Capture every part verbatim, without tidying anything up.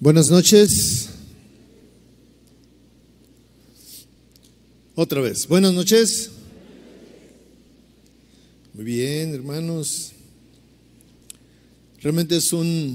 Buenas noches. Otra vez. Buenas noches. Muy bien, hermanos. Realmente es un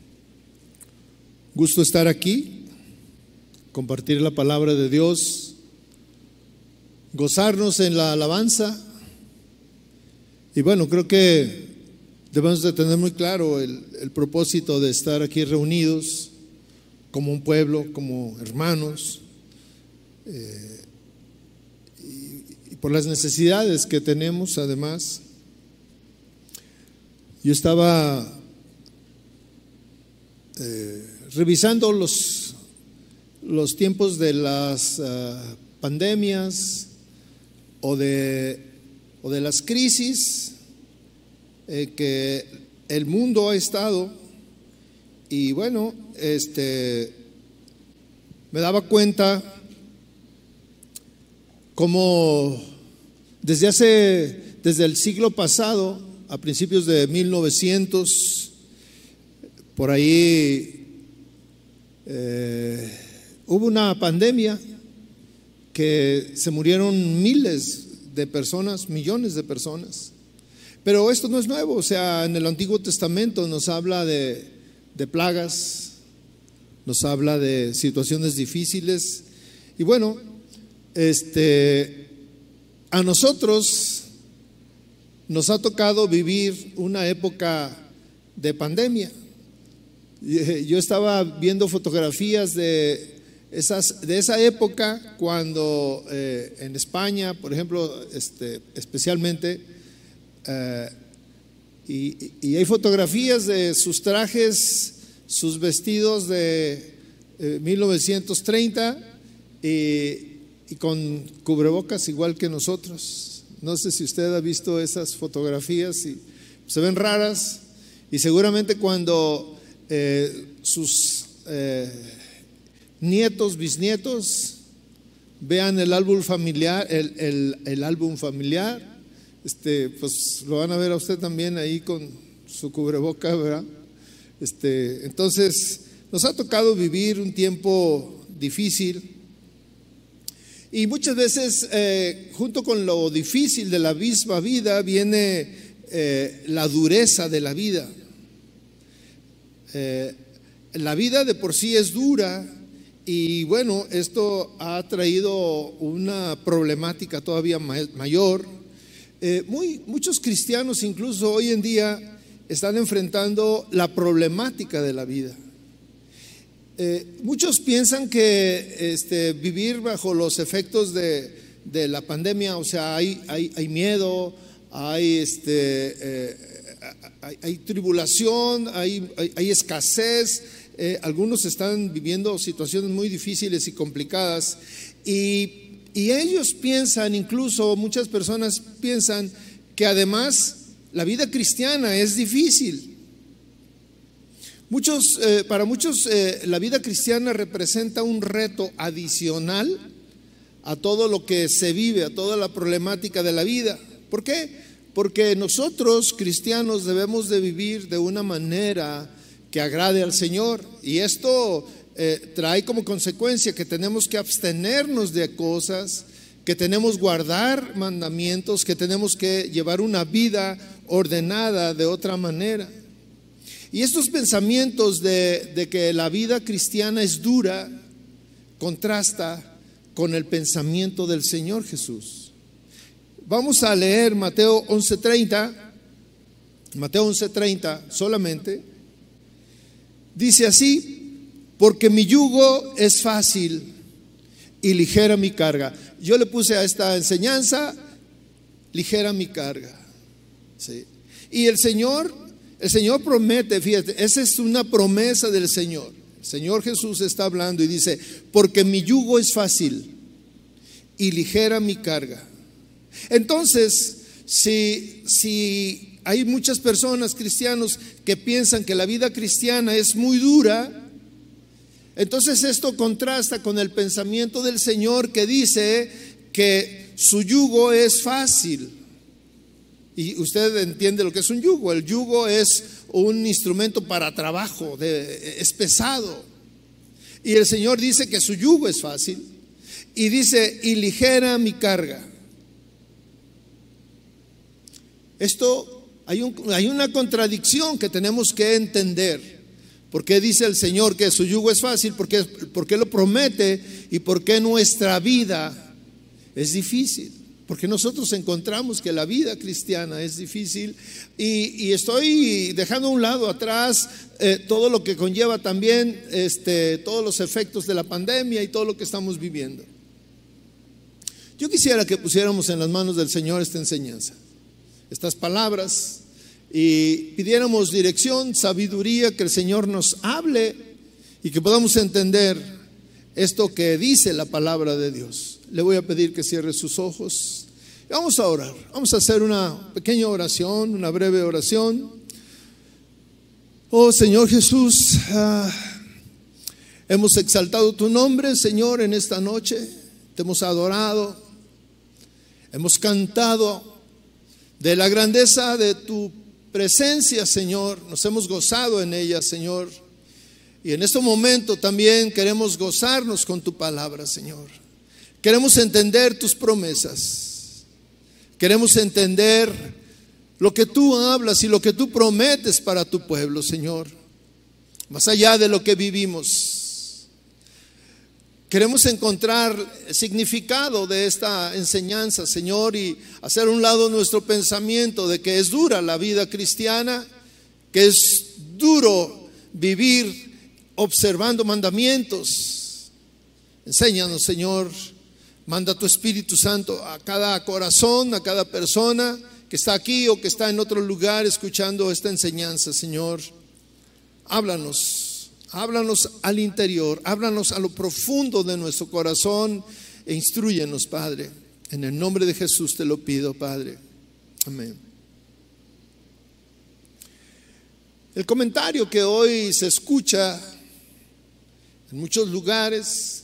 gusto estar aquí, compartir la palabra de Dios, gozarnos en la alabanza. Y bueno, creo que debemos de tener muy claro el, el propósito de estar aquí reunidos como un pueblo, como hermanos, eh, y, y por las necesidades que tenemos. Además, yo estaba eh, revisando los, los tiempos de las uh, pandemias o de, o de las crisis eh, que el mundo ha estado. Y bueno, este, me daba cuenta cómo desde hace, desde el siglo pasado, a principios de mil novecientos, por ahí eh, hubo una pandemia que se murieron miles de personas, millones de personas. Pero esto no es nuevo, o sea, en el Antiguo Testamento nos habla de de plagas, nos habla de situaciones difíciles. Y bueno, este, a nosotros nos ha tocado vivir una época de pandemia. Yo estaba viendo fotografías de, esas, de esa época cuando eh, en España, por ejemplo, este, especialmente, eh, Y, y hay fotografías de sus trajes, sus vestidos de eh, mil novecientos treinta y, y con cubrebocas igual que nosotros. No sé si usted ha visto esas fotografías y se ven raras, y seguramente cuando eh, sus eh, nietos, bisnietos vean el álbum familiar, el, el, el álbum familiar, Este, pues lo van a ver a usted también ahí con su cubreboca, ¿verdad? Este, entonces, nos ha tocado vivir un tiempo difícil, y muchas veces, eh, junto con lo difícil de la misma vida, viene eh, la dureza de la vida. Eh, la vida de por sí es dura, y bueno, esto ha traído una problemática todavía mayor. Eh, muy, muchos cristianos incluso hoy en día están enfrentando la problemática de la vida. Eh, muchos piensan que este, vivir bajo los efectos de, de la pandemia, o sea, hay, hay, hay miedo, hay, este, eh, hay, hay tribulación, hay, hay, hay escasez. Eh, algunos están viviendo situaciones muy difíciles y complicadas, y Y ellos piensan, incluso muchas personas piensan, que además la vida cristiana es difícil. Muchos, eh, para muchos eh, la vida cristiana representa un reto adicional a todo lo que se vive, a toda la problemática de la vida. ¿Por qué? Porque nosotros cristianos debemos de vivir de una manera que agrade al Señor, y esto Eh, trae como consecuencia que tenemos que abstenernos de cosas, que tenemos que guardar mandamientos, que tenemos que llevar una vida ordenada de otra manera. Y estos pensamientos de, de que la vida cristiana es dura contrasta con el pensamiento del Señor Jesús. Vamos a leer Mateo once treinta, Mateo once treinta solamente. Dice así: porque mi yugo es fácil y ligera mi carga. Yo le puse a esta enseñanza, ligera mi carga. ¿Sí? Y el Señor, el Señor promete, fíjate, esa es una promesa del Señor. El Señor Jesús está hablando y dice: porque mi yugo es fácil y ligera mi carga. Entonces, si, si hay muchas personas, cristianos, que piensan que la vida cristiana es muy dura, entonces esto contrasta con el pensamiento del Señor, que dice que su yugo es fácil. Y usted entiende lo que es un yugo. El yugo es un instrumento para trabajo, de, es pesado. Y el Señor dice que su yugo es fácil. Y dice, y ligera mi carga. Esto, hay, un, hay una contradicción que tenemos que entender. ¿Por qué dice el Señor que su yugo es fácil? ¿Por qué, por qué lo promete? ¿Y por qué nuestra vida es difícil? Porque nosotros encontramos que la vida cristiana es difícil. Y, y estoy dejando a un lado atrás eh, todo lo que conlleva también este, todos los efectos de la pandemia y todo lo que estamos viviendo. Yo quisiera que pusiéramos en las manos del Señor esta enseñanza, estas palabras, y pidiéramos dirección, sabiduría, que el Señor nos hable y que podamos entender esto que dice la palabra de Dios. Le voy a pedir que cierre sus ojos y vamos a orar. Vamos a hacer una pequeña oración, una breve oración. Oh Señor Jesús, ah, hemos exaltado tu nombre, Señor, en esta noche. Te hemos adorado, hemos cantado de la grandeza de tu presencia, Señor. Nos hemos gozado en ella, Señor. Y en este momento también queremos gozarnos con tu palabra, Señor. Queremos entender tus promesas. Queremos entender lo que tú hablas y lo que tú prometes para tu pueblo, Señor. Más allá de lo que vivimos. Queremos encontrar el significado de esta enseñanza, Señor, y hacer a un lado nuestro pensamiento de que es dura la vida cristiana, que es duro vivir observando mandamientos. Enséñanos, Señor, manda tu Espíritu Santo a cada corazón, a cada persona que está aquí o que está en otro lugar escuchando esta enseñanza, Señor. Háblanos. Háblanos al interior, háblanos a lo profundo de nuestro corazón e instrúyenos, Padre. En el nombre de Jesús te lo pido, Padre. Amén. El comentario que hoy se escucha en muchos lugares,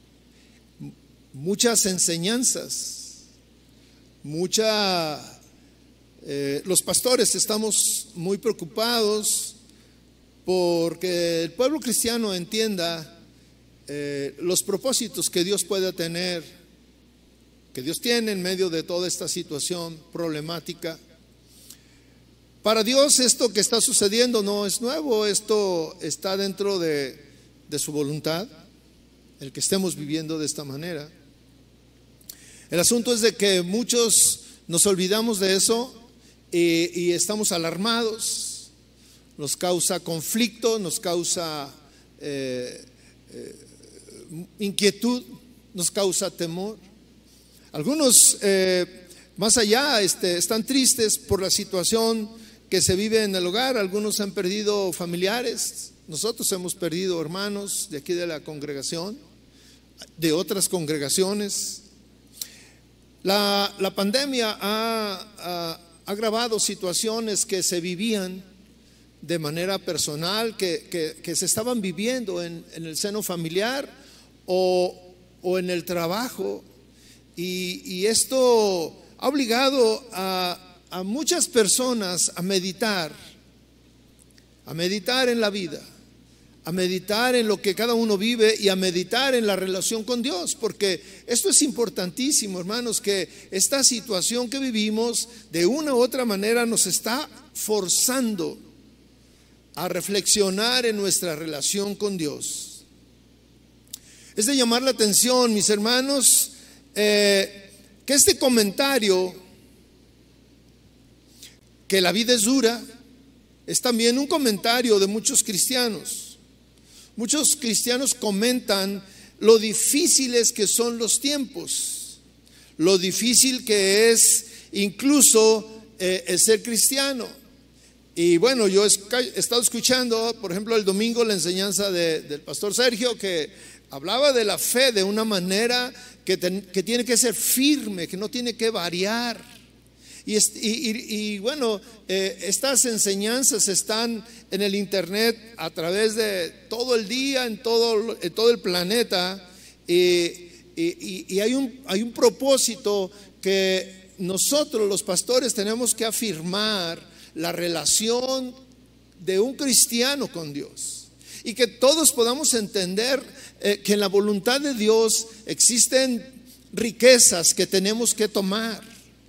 muchas enseñanzas, mucha, eh, los pastores estamos muy preocupados porque el pueblo cristiano entienda eh, los propósitos que Dios pueda tener, que Dios tiene en medio de toda esta situación problemática. Para Dios esto que está sucediendo no es nuevo, esto está dentro de, de su voluntad, el que estemos viviendo de esta manera. El asunto es de que muchos nos olvidamos de eso y, y estamos alarmados. Nos causa conflicto, nos causa eh, eh, inquietud, nos causa temor. Algunos eh, más allá este, están tristes por la situación que se vive en el hogar. Algunos han perdido familiares. Nosotros hemos perdido hermanos de aquí de la congregación, de otras congregaciones. La, la pandemia ha, ha agravado situaciones que se vivían de manera personal, que, que, que se estaban viviendo en, en el seno familiar o, o en el trabajo, y, y esto ha obligado a, a muchas personas a meditar, a meditar en la vida, a meditar en lo que cada uno vive y a meditar en la relación con Dios, porque esto es importantísimo, hermanos, que esta situación que vivimos de una u otra manera nos está forzando a reflexionar en nuestra relación con Dios. Es de llamar la atención, mis hermanos, eh, que este comentario, que la vida es dura, es también un comentario de muchos cristianos. Muchos cristianos comentan lo difíciles que son los tiempos, lo difícil que es incluso eh, el ser cristiano. Y bueno, yo he estado escuchando, por ejemplo, el domingo la enseñanza de, del pastor Sergio, que hablaba de la fe de una manera que, ten, que tiene que ser firme, que no tiene que variar. Y, y, y bueno, eh, estas enseñanzas están en el internet a través de todo el día, en todo, en todo el planeta. Y, y, y hay, un, hay un propósito que nosotros los pastores tenemos que afirmar: la relación de un cristiano con Dios. y que todos podamos entender eh, que en la voluntad de Dios existen riquezas que tenemos que tomar.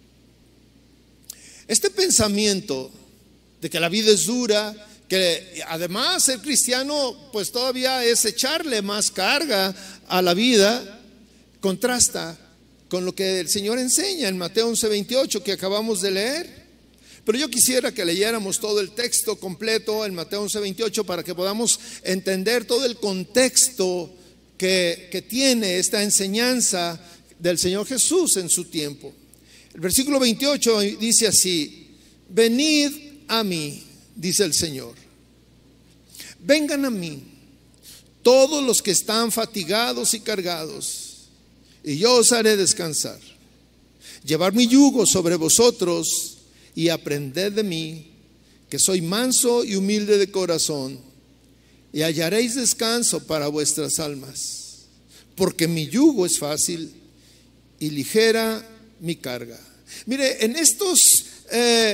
Este pensamiento de que la vida es dura, que además ser cristiano pues todavía es echarle más carga a la vida, contrasta con lo que el Señor enseña en Mateo once veintiocho que acabamos de leer. Pero yo quisiera que leyéramos todo el texto completo en Mateo once veintiocho para que podamos entender todo el contexto que, que tiene esta enseñanza del Señor Jesús en su tiempo. El versículo veintiocho dice así: venid a mí, dice el Señor, vengan a mí todos los que están fatigados y cargados, y yo os haré descansar. Llevad mi yugo sobre vosotros y aprended de mí, que soy manso y humilde de corazón, y hallaréis descanso para vuestras almas, porque mi yugo es fácil y ligera mi carga. Mire, en estos eh,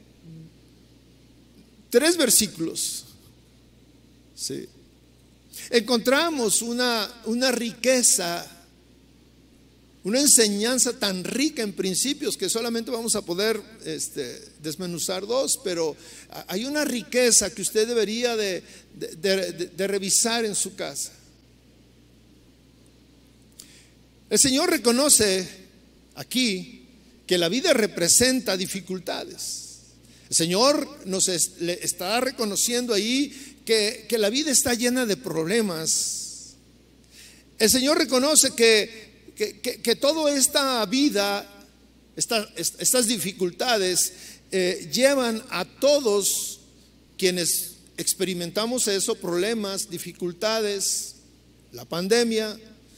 tres versículos, sí, encontramos una, una riqueza, una enseñanza tan rica en principios que solamente vamos a poder este, desmenuzar dos, pero hay una riqueza que usted debería de, de, de, de revisar en su casa. El Señor reconoce aquí que la vida representa dificultades. El Señor nos es, le está reconociendo ahí que, que la vida está llena de problemas. El Señor reconoce que Que, que, que toda esta vida, esta, estas dificultades eh, llevan a todos quienes experimentamos eso, problemas, dificultades, la pandemia.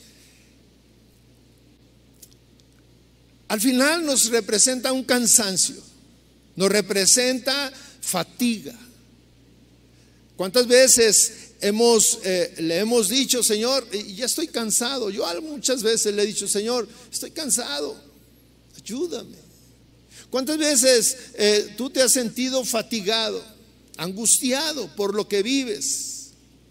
Al final nos representa un cansancio, nos representa fatiga. ¿Cuántas veces Hemos, eh, le hemos dicho, Señor, ya estoy cansado? Yo muchas veces le he dicho, Señor, estoy cansado, ayúdame. ¿Cuántas veces eh, tú te has sentido fatigado, angustiado por lo que vives?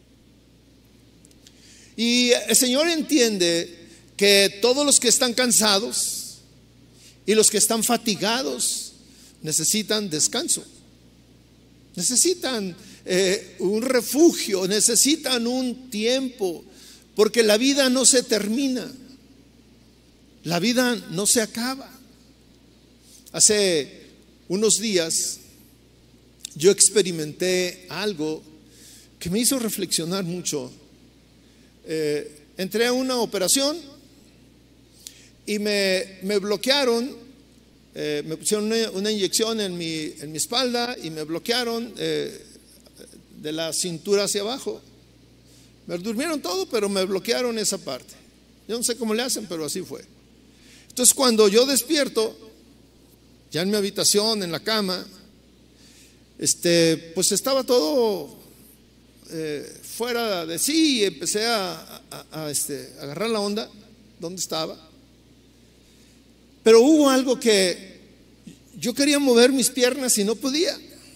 Y el Señor entiende que todos los que están cansados y los que están fatigados necesitan descanso, necesitan Eh, un refugio, necesitan un tiempo, porque la vida no se termina, la vida no se acaba. Hace unos días yo experimenté algo que me hizo reflexionar mucho. Eh, entré a una operación y me, me bloquearon, eh, me pusieron una, una inyección en mi, en mi espalda y me bloquearon eh, de la cintura hacia abajo. Me durmieron todo, pero me bloquearon esa parte. Yo no sé cómo le hacen, pero así fue. Entonces cuando yo despierto, ya en mi habitación, en la cama, este, pues estaba todo eh, fuera de sí, y empecé a, a, a este, agarrar la onda, ¿dónde estaba? Pero hubo algo que yo quería mover mis piernas y no podía.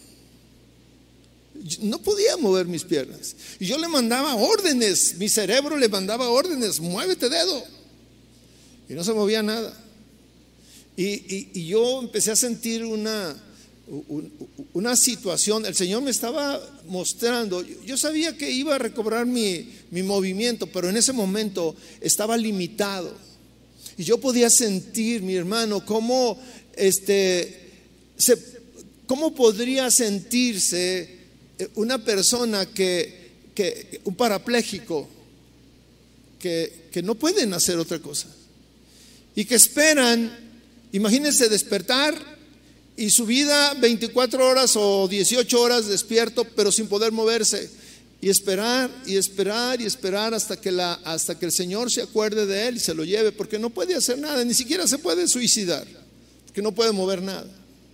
No podía mover mis piernas. Y yo le mandaba órdenes, mi cerebro le mandaba órdenes, muévete dedo. Y no se movía nada. Y, y, y yo empecé a sentir una, una situación. El Señor me estaba mostrando. Yo sabía que iba a recobrar mi, mi movimiento, pero en ese momento estaba limitado. Y yo podía sentir, mi hermano, cómo, este, se, cómo podría sentirse una persona que, que un parapléjico que, que no pueden hacer otra cosa y que esperan, imagínense despertar y su vida veinticuatro horas o dieciocho horas despierto pero sin poder moverse, y esperar y esperar y esperar hasta que, la, hasta que el Señor se acuerde de él y se lo lleve, porque no puede hacer nada, ni siquiera se puede suicidar, porque no puede mover nada.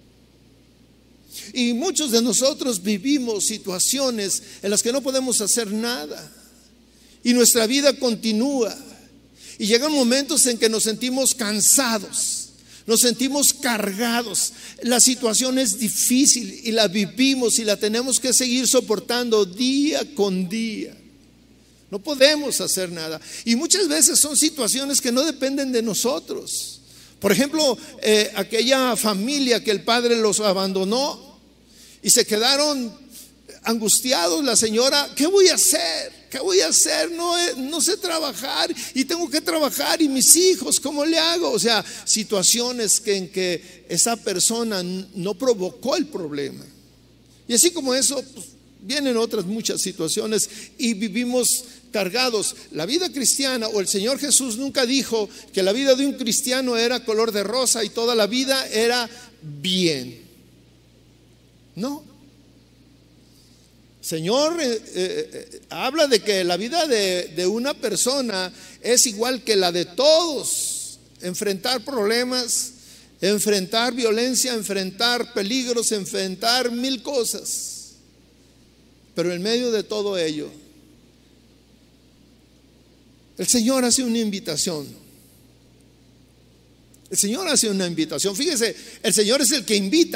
Y muchos de nosotros vivimos situaciones en las que no podemos hacer nada y nuestra vida continúa, y llegan momentos en que nos sentimos cansados, Nos sentimos cargados. La situación es difícil y la vivimos y la tenemos que seguir soportando día con día. No podemos hacer nada. Y muchas veces son situaciones que no dependen de nosotros. Por ejemplo, eh, aquella familia que el padre los abandonó y se quedaron angustiados. La señora, ¿qué voy a hacer? ¿Qué voy a hacer? No, no sé trabajar y tengo que trabajar, y mis hijos, ¿cómo le hago? O sea, situaciones que, en que esa persona no provocó el problema. Y así como eso, pues, vienen otras muchas situaciones y vivimos cargados. La vida cristiana, o el Señor Jesús nunca dijo que la vida de un cristiano era color de rosa y toda la vida era bien. No. Señor eh, eh, habla de que la vida de, de una persona es igual que la de todos. Enfrentar problemas, enfrentar violencia, enfrentar peligros, enfrentar mil cosas. Pero en medio de todo ello, el Señor hace una invitación. El Señor hace una invitación. Fíjese, el Señor es el que invita.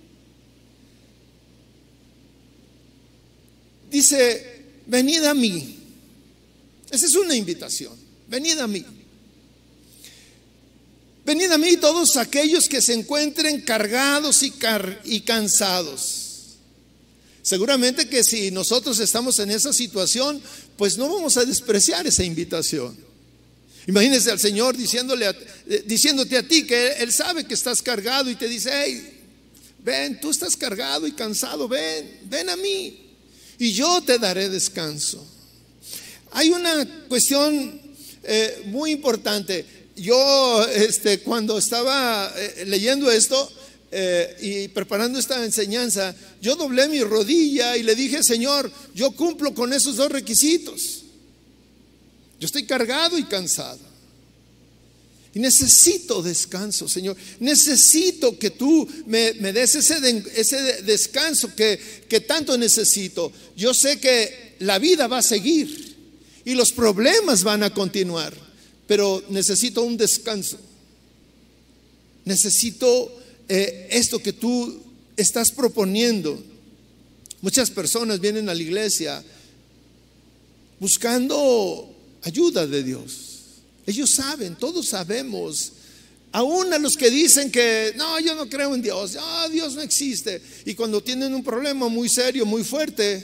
Dice, venid a mí. Esa es una invitación. Venid a mí. Venid a mí todos aquellos que se encuentren cargados y, car y cansados. Seguramente que si nosotros estamos en esa situación, pues no vamos a despreciar esa invitación. Imagínense al Señor diciéndole a, diciéndote a ti que Él sabe que estás cargado y te dice, hey, ven, tú estás cargado y cansado, ven, ven a mí y yo te daré descanso. Hay una cuestión eh, muy importante. Yo este, cuando estaba eh, leyendo esto eh, y preparando esta enseñanza, yo doblé mi rodilla y le dije, Señor, yo cumplo con esos dos requisitos. Yo estoy cargado y cansado y necesito descanso, Señor. Necesito que tú me, me des ese, de, ese descanso que, que tanto necesito. Yo sé que la vida va a seguir y los problemas van a continuar, pero necesito un descanso. Necesito eh, esto que tú estás proponiendo. Muchas personas vienen a la iglesia buscando ayuda de Dios. Ellos saben, todos sabemos. Aún a los que dicen que no, yo no creo en Dios, oh, Dios no existe, y cuando tienen un problema muy serio, muy fuerte,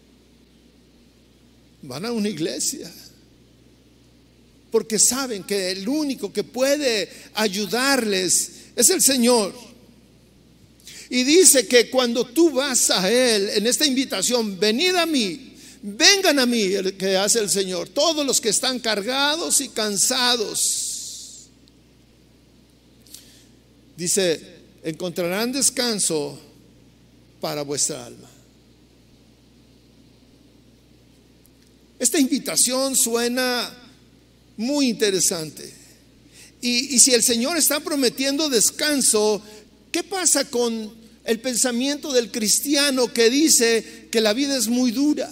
van a una iglesia, porque saben que el único que puede ayudarles es el Señor. Y dice que cuando tú vas a Él en esta invitación, venid a mí, vengan a mí, el que hace el Señor, todos los que están cargados y cansados. Dice, encontrarán descanso para vuestra alma. Esta invitación suena muy interesante. Y, y si el Señor está prometiendo descanso, ¿qué pasa con el pensamiento del cristiano que dice que la vida es muy dura?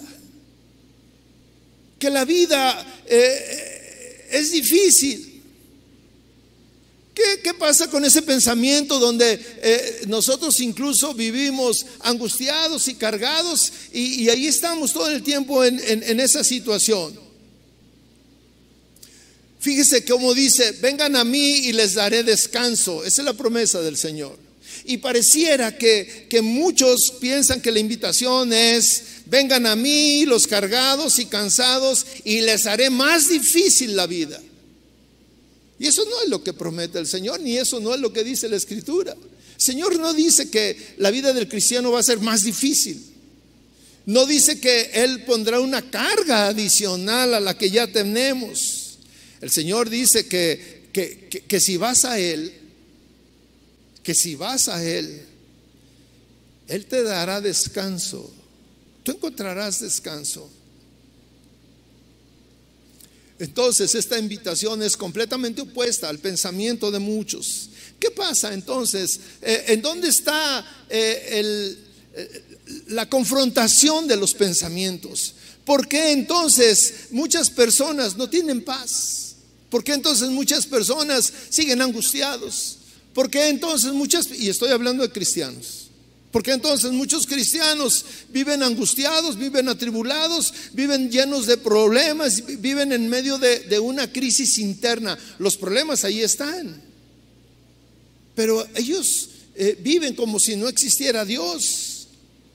Que la vida eh, es difícil. ¿Qué, ¿Qué pasa con ese pensamiento donde eh, nosotros incluso vivimos angustiados y cargados y, y ahí estamos todo el tiempo en, en, en esa situación? Fíjese cómo dice, vengan a mí y les daré descanso. Esa es la promesa del Señor. Y pareciera que, que muchos piensan que la invitación es, vengan a mí los cargados y cansados y les haré más difícil la vida. Y eso no es lo que promete el Señor, ni eso no es lo que dice la Escritura. El Señor no dice que la vida del cristiano va a ser más difícil. No dice que Él pondrá una carga adicional a la que ya tenemos. El Señor dice que, que, que, que si vas a Él, que si vas a Él, Él te dará descanso. Tú encontrarás descanso. Entonces esta invitación es completamente opuesta al pensamiento de muchos. ¿Qué pasa entonces? Eh, ¿En dónde está eh, el, eh, la confrontación de los pensamientos? ¿Por qué entonces muchas personas no tienen paz? ¿Por qué entonces muchas personas siguen angustiados? ¿Por qué entonces muchas, y estoy hablando de cristianos, por qué entonces muchos cristianos viven angustiados, viven atribulados, viven llenos de problemas, viven en medio de, de una crisis interna? Los problemas ahí están, pero ellos eh, viven como si no existiera Dios.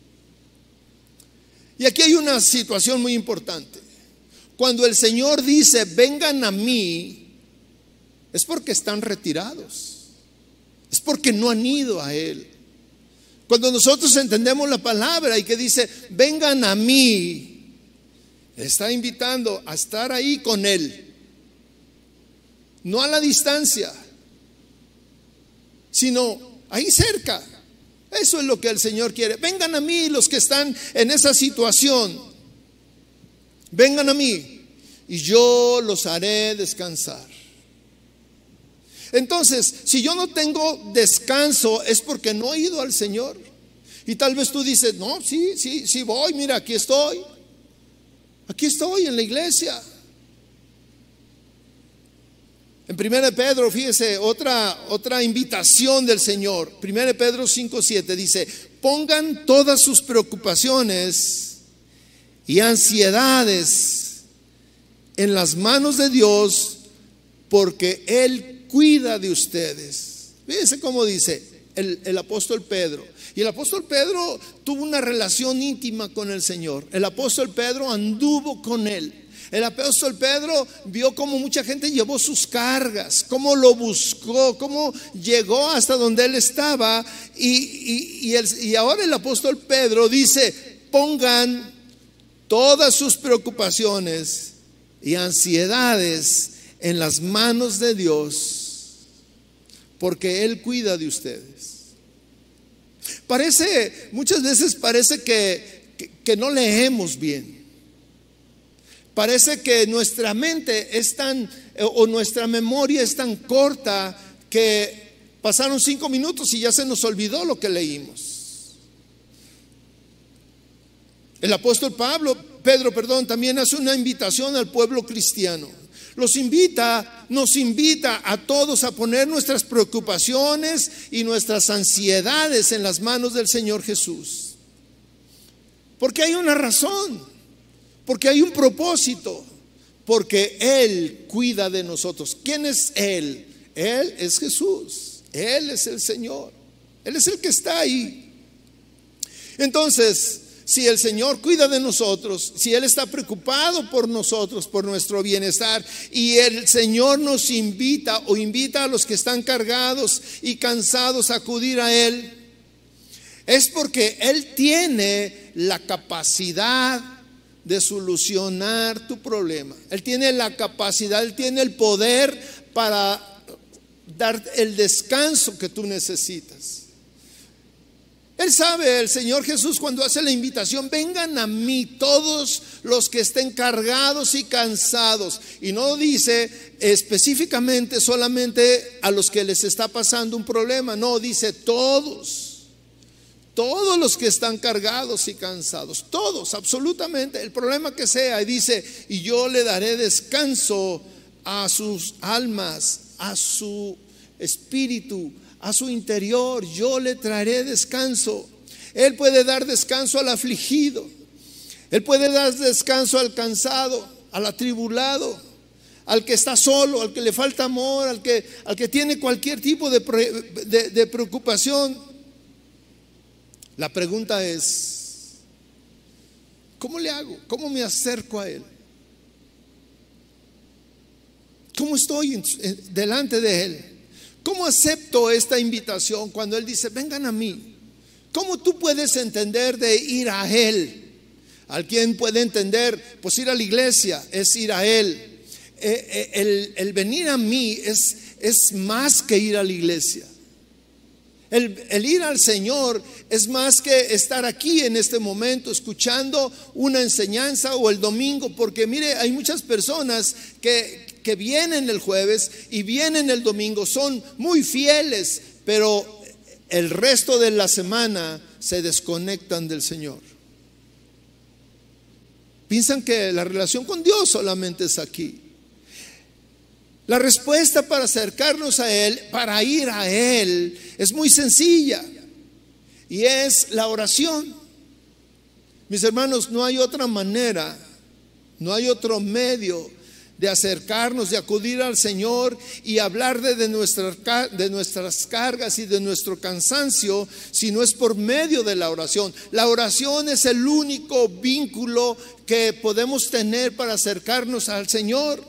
Y aquí hay una situación muy importante. Cuando el Señor dice vengan a mí, es porque están retirados, es porque no han ido a Él. Cuando nosotros entendemos la palabra y que dice vengan a mí, está invitando a estar ahí con Él, no a la distancia, sino ahí cerca. Eso es lo que el Señor quiere. Vengan a mí los que están en esa situación, vengan a mí y yo los haré descansar. Entonces, si yo no tengo descanso, es porque no he ido al Señor. Y tal vez tú dices, no, sí, sí, sí voy, mira, aquí estoy. Aquí estoy en la iglesia. En primera de Pedro, fíjese, otra, otra invitación del Señor. primera de Pedro cinco siete dice, pongan todas sus preocupaciones y ansiedades en las manos de Dios, porque Él cuida de ustedes. Fíjense cómo dice el, el apóstol Pedro. Y el apóstol Pedro tuvo una relación íntima con el Señor. El apóstol Pedro anduvo con Él. El apóstol Pedro vio cómo mucha gente llevó sus cargas, cómo lo buscó, cómo llegó hasta donde él estaba. Y, y, y, el, y ahora el apóstol Pedro dice, pongan todas sus preocupaciones y ansiedades en las manos de Dios, porque Él cuida de ustedes. Parece, muchas veces parece que, que, que no leemos bien. Parece que nuestra mente es tan, o nuestra memoria es tan corta, que pasaron cinco minutos y ya se nos olvidó lo que leímos. El apóstol Pablo, Pedro, perdón, también hace una invitación al pueblo cristiano. Los invita, nos invita a todos a poner nuestras preocupaciones y nuestras ansiedades en las manos del Señor Jesús. Porque hay una razón, porque hay un propósito, porque Él cuida de nosotros. ¿Quién es Él? Él es Jesús, Él es el Señor, Él es el que está ahí. Entonces, si el Señor cuida de nosotros, si Él está preocupado por nosotros, por nuestro bienestar, y el Señor nos invita o invita a los que están cargados y cansados a acudir a Él, es porque Él tiene la capacidad de solucionar tu problema. Él tiene la capacidad, Él tiene el poder para dar el descanso que tú necesitas. Él sabe, el Señor Jesús, cuando hace la invitación, vengan a mí todos los que estén cargados y cansados. Y no dice específicamente solamente a los que les está pasando un problema. No, dice todos, todos los que están cargados y cansados. Todos, absolutamente, el problema que sea. Y dice, y yo le daré descanso a sus almas, a su espíritu, a su interior. Yo le traeré descanso. Él puede dar descanso al afligido, Él puede dar descanso al cansado, al atribulado, al que está solo, al que le falta amor, al que, al que tiene cualquier tipo de, de, de preocupación. La pregunta es, ¿cómo le hago? ¿Cómo me acerco a Él? ¿Cómo estoy en, en, delante de Él? ¿Cómo acepto esta invitación cuando Él dice, vengan a mí? ¿Cómo tú puedes entender de ir a Él? ¿Alguien puede entender? Pues ir a la iglesia es ir a Él. Eh, eh, el, el venir a mí es, es más que ir a la iglesia. El, el ir al Señor es más que estar aquí en este momento escuchando una enseñanza o el domingo. Porque mire, hay muchas personas que... que vienen el jueves y vienen el domingo, son muy fieles, pero el resto de la semana se desconectan del Señor. Piensan que la relación con Dios solamente es aquí. La respuesta para acercarnos a Él, para ir a Él, es muy sencilla y es la oración. Mis hermanos, no hay otra manera, no hay otro medio de acercarnos, de acudir al Señor y hablar de, de, nuestras, de nuestras cargas y de nuestro cansancio, si no es por medio de la oración. La oración es el único vínculo que podemos tener para acercarnos al Señor.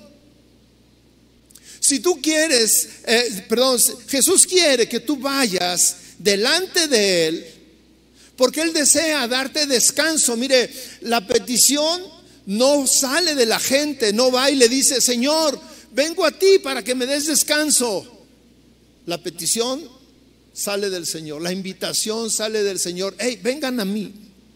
Si tú quieres, eh, perdón, Jesús quiere que tú vayas delante de Él, porque Él desea darte descanso. Mire, la petición no sale de la gente, no va y le dice: Señor, vengo a ti para que me des descanso. La petición sale del Señor, la invitación sale del Señor. Hey, vengan a mí.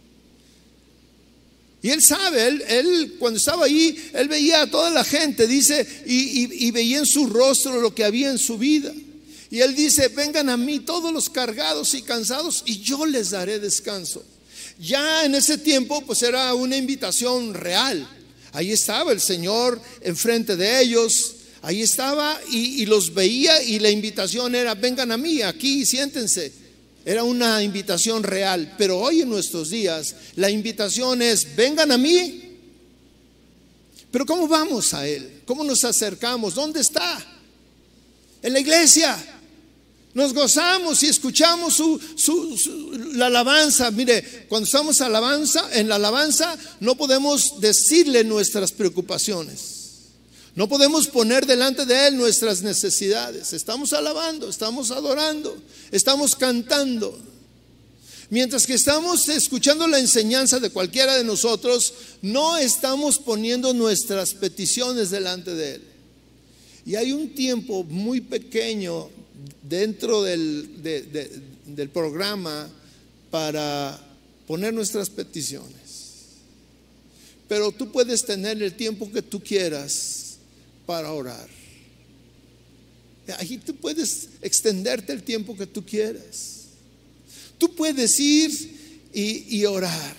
Y Él sabe, él, él cuando estaba ahí, Él veía a toda la gente, dice, y, y, y veía en su rostro lo que había en su vida. Y Él dice: vengan a mí todos los cargados y cansados, y yo les daré descanso. Ya en ese tiempo pues era una invitación real. Ahí estaba el Señor enfrente de ellos, ahí estaba y, y los veía, y la invitación era: vengan a mí, aquí siéntense. Era una invitación real. Pero hoy en nuestros días la invitación es: vengan a mí. Pero ¿cómo vamos a Él? ¿Cómo nos acercamos? ¿Dónde está? En la iglesia. Nos gozamos y escuchamos su, su, su, la alabanza. Mire, cuando estamos alabanza, en la alabanza no podemos decirle nuestras preocupaciones. No podemos poner delante de Él nuestras necesidades. Estamos alabando, estamos adorando, estamos cantando. Mientras que estamos escuchando la enseñanza de cualquiera de nosotros, no estamos poniendo nuestras peticiones delante de Él. Y hay un tiempo muy pequeño dentro del, de, de, del programa para poner nuestras peticiones. Pero tú puedes tener el tiempo que tú quieras para orar. Ahí tú puedes extenderte el tiempo que tú quieras. Tú puedes ir y, y orar.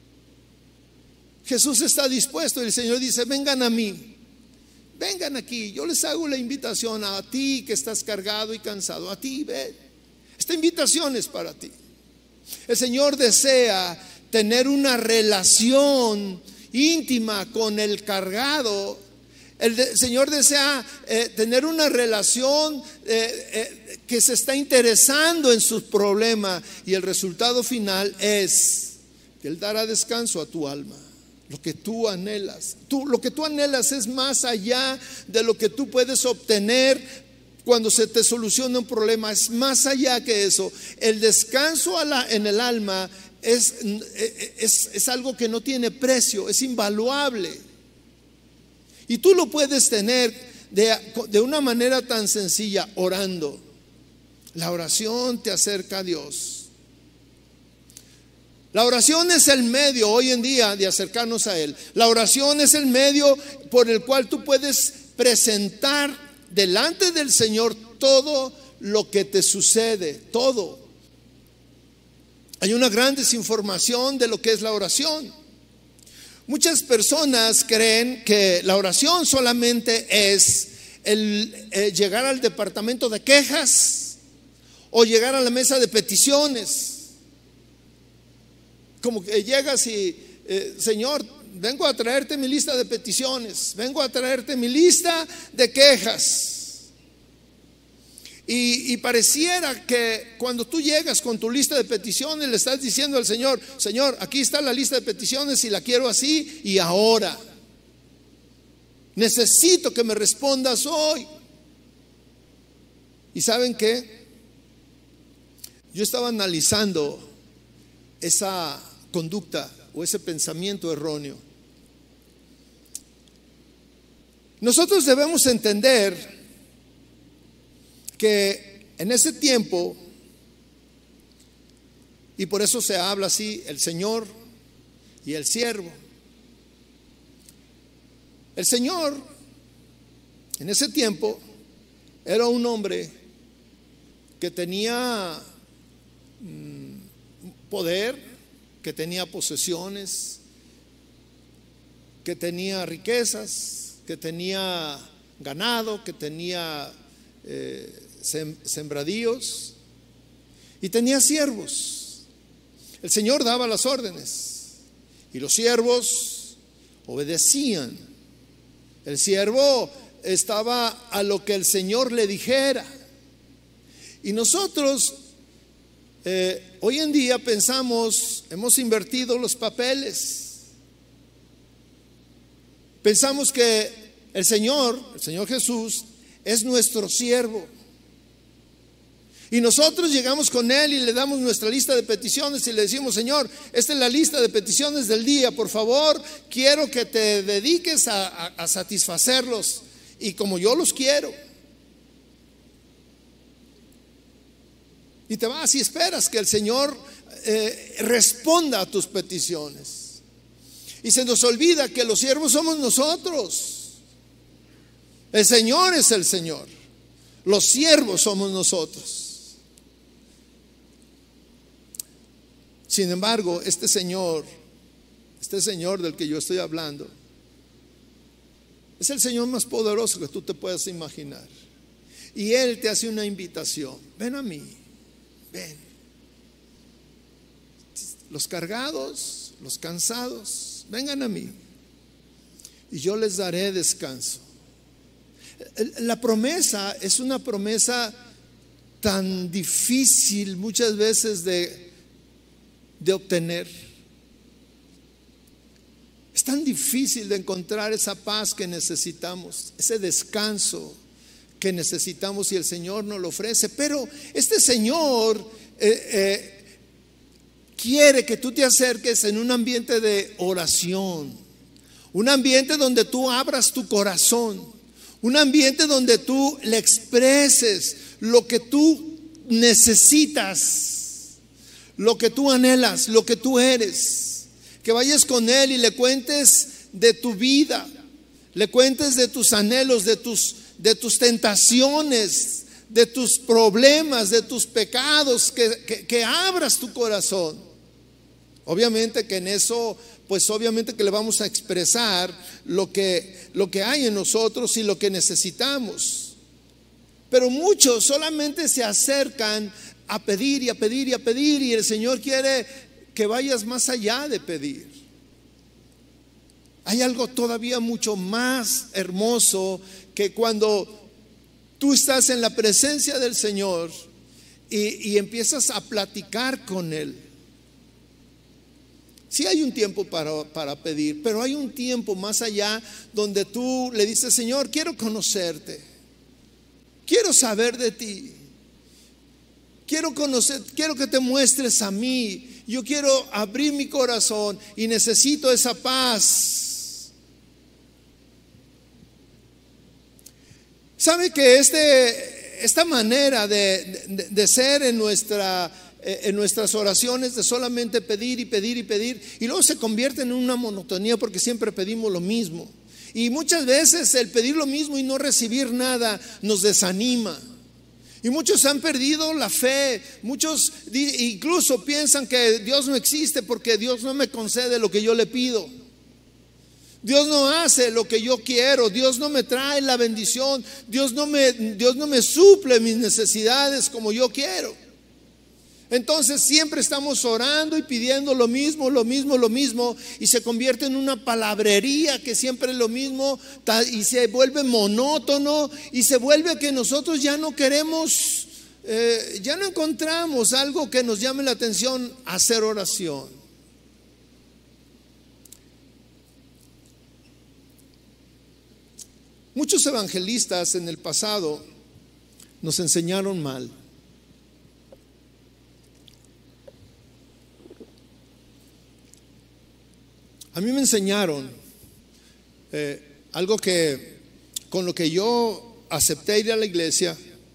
Jesús está dispuesto y el Señor dice: vengan a mí. Vengan aquí, yo les hago la invitación a ti que estás cargado y cansado. A ti, ven. Esta invitación es para ti. El Señor desea tener una relación íntima con el cargado. El de, Señor desea eh, tener una relación eh, eh, que se está interesando en sus problemas. Y el resultado final es que Él dará descanso a tu alma. Lo que tú anhelas, tú, lo que tú anhelas es más allá de lo que tú puedes obtener cuando se te soluciona un problema. Es más allá que eso. El descanso a la, en el alma es, es, es algo que no tiene precio, es invaluable. Y tú lo puedes tener de, de una manera tan sencilla, orando. La oración te acerca a Dios. La oración es el medio hoy en día de acercarnos a Él. La oración es el medio por el cual tú puedes presentar delante del Señor todo lo que te sucede, todo. Hay una gran desinformación de lo que es la oración. Muchas personas creen que la oración solamente es el eh, llegar al departamento de quejas o llegar a la mesa de peticiones. Como que llegas y, eh, Señor, vengo a traerte mi lista de peticiones, vengo a traerte mi lista de quejas. Y, y pareciera que cuando tú llegas con tu lista de peticiones, le estás diciendo al Señor: Señor, aquí está la lista de peticiones y la quiero así y ahora. Necesito que me respondas hoy. ¿Y saben qué? Yo estaba analizando esa conducta o ese pensamiento erróneo. Nosotros debemos entender que en ese tiempo, y por eso se habla así, el Señor y el siervo. El Señor en ese tiempo era un hombre que tenía poder, que tenía posesiones, que tenía riquezas, que tenía ganado, que tenía eh, sem, sembradíos y tenía siervos. El Señor daba las órdenes y los siervos obedecían. El siervo estaba a lo que el Señor le dijera. Y nosotros eh, hoy en día pensamos, hemos invertido los papeles. Pensamos que el Señor, el Señor Jesús, es nuestro siervo. Y nosotros llegamos con Él y le damos nuestra lista de peticiones y le decimos: Señor, esta es la lista de peticiones del día, por favor, quiero que te dediques a, a, a satisfacerlos y como yo los quiero. Y te vas y esperas que el Señor eh, responda a tus peticiones. Y se nos olvida que los siervos somos nosotros. El Señor es el Señor. Los siervos somos nosotros. Sin embargo, este Señor, este Señor del que yo estoy hablando, es el Señor más poderoso que tú te puedas imaginar. Y Él te hace una invitación: ven a mí, ven. Los cargados, los cansados, vengan a mí y yo les daré descanso. La promesa es una promesa tan difícil muchas veces de, de obtener. Es tan difícil de encontrar esa paz que necesitamos, ese descanso que necesitamos, y el Señor nos lo ofrece. Pero este Señor eh, eh, quiere que tú te acerques en un ambiente de oración, un ambiente donde tú abras tu corazón, un ambiente donde tú le expreses lo que tú necesitas, lo que tú anhelas, lo que tú eres. Que vayas con Él y le cuentes de tu vida, le cuentes de tus anhelos, de tus, de tus tentaciones, de tus problemas, de tus pecados, que, que, que abras tu corazón. Obviamente que en eso, pues obviamente que le vamos a expresar lo que, lo que hay en nosotros y lo que necesitamos. Pero muchos solamente se acercan a pedir y a pedir y a pedir, y el Señor quiere que vayas más allá de pedir. Hay algo todavía mucho más hermoso, que cuando tú estás en la presencia del Señor y, y empiezas a platicar con Él. Sí hay un tiempo para, para pedir, pero hay un tiempo más allá donde tú le dices: Señor, quiero conocerte, quiero saber de ti, quiero conocer, quiero que te muestres a mí. Yo quiero abrir mi corazón y necesito esa paz. ¿Sabe que este, esta manera de, de, de ser en, nuestra, en nuestras oraciones, de solamente pedir y pedir y pedir, y luego se convierte en una monotonía porque siempre pedimos lo mismo? Y muchas veces el pedir lo mismo y no recibir nada nos desanima. Y muchos han perdido la fe. Muchos incluso piensan que Dios no existe porque Dios no me concede lo que yo le pido. Dios no hace lo que yo quiero. Dios no me trae la bendición. Dios no me, Dios no me suple mis necesidades como yo quiero. Entonces siempre estamos orando y pidiendo lo mismo, lo mismo, lo mismo, y se convierte en una palabrería que siempre es lo mismo, y se vuelve monótono, y se vuelve que nosotros ya no queremos, eh, ya no encontramos algo que nos llame la atención, hacer oración. Muchos evangelistas en el pasado nos enseñaron mal. A mí me enseñaron eh, algo que con lo que yo acepté ir a la iglesia,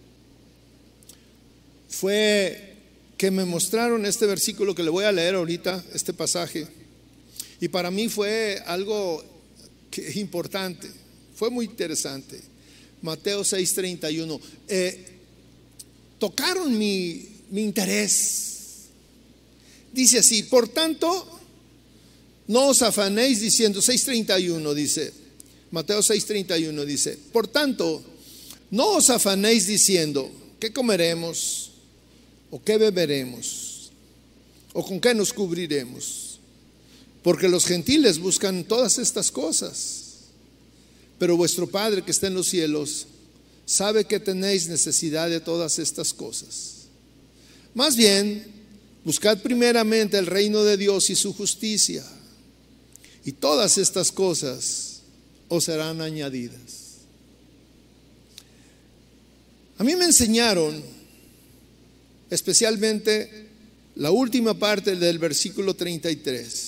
fue que me mostraron este versículo que le voy a leer ahorita, este pasaje, y para mí fue algo que, importante, fue muy interesante. Mateo seis treinta y uno. Eh, tocaron mi, mi interés. Dice así: por tanto, no os afanéis diciendo, seis treinta y uno dice: Mateo seis treinta y uno dice: por tanto, no os afanéis diciendo, ¿qué comeremos? ¿O qué beberemos? ¿O con qué nos cubriremos? Porque los gentiles buscan todas estas cosas. Pero vuestro Padre que está en los cielos sabe que tenéis necesidad de todas estas cosas. Más bien, buscad primeramente el reino de Dios y su justicia, y todas estas cosas os serán añadidas. A mí me enseñaron, especialmente la última parte del versículo treinta y tres,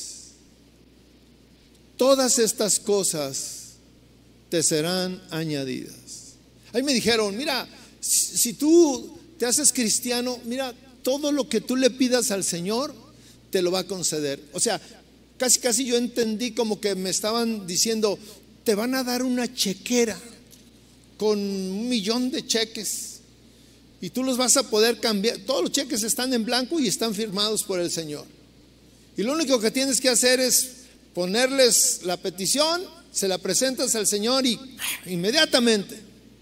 todas estas cosas te serán añadidas. Ahí me dijeron, mira, si, si tú te haces cristiano, mira, todo lo que tú le pidas al Señor te lo va a conceder. O sea, casi casi yo entendí como que me estaban diciendo, te van a dar una chequera con un millón de cheques y tú los vas a poder cambiar. Todos los cheques están en blanco y están firmados por el Señor, y lo único que tienes que hacer es ponerles la petición, se la presentas al Señor y inmediatamente.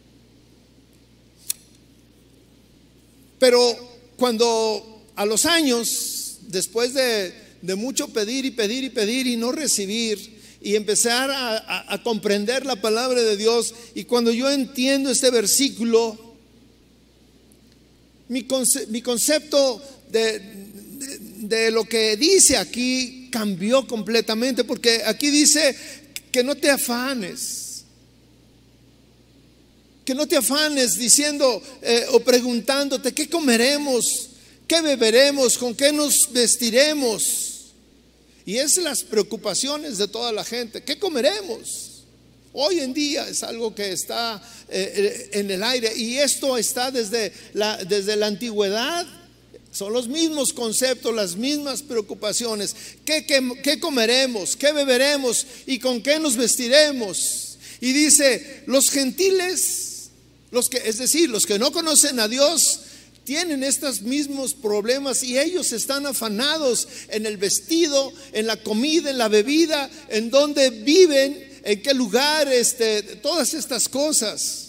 Pero cuando a los años, después de, de mucho pedir y pedir y pedir y no recibir, y empezar a, a, a comprender la palabra de Dios, y cuando yo entiendo este versículo, mi, conce, mi concepto de, de, de lo que dice aquí cambió completamente, porque aquí dice que no te afanes, que no te afanes diciendo eh, o preguntándote qué comeremos, qué beberemos, con qué nos vestiremos. Y es las preocupaciones de toda la gente. ¿Qué comeremos? Hoy en día es algo que está eh, en el aire, y esto está desde la, desde la antigüedad. Son los mismos conceptos, las mismas preocupaciones. ¿Qué, qué, qué comeremos? ¿Qué beberemos? ¿Y con qué nos vestiremos? Y dice, los gentiles, los que, es decir, los que no conocen a Dios, tienen estos mismos problemas, y ellos están afanados en el vestido, en la comida, en la bebida, en dónde viven, en qué lugar, este, todas estas cosas.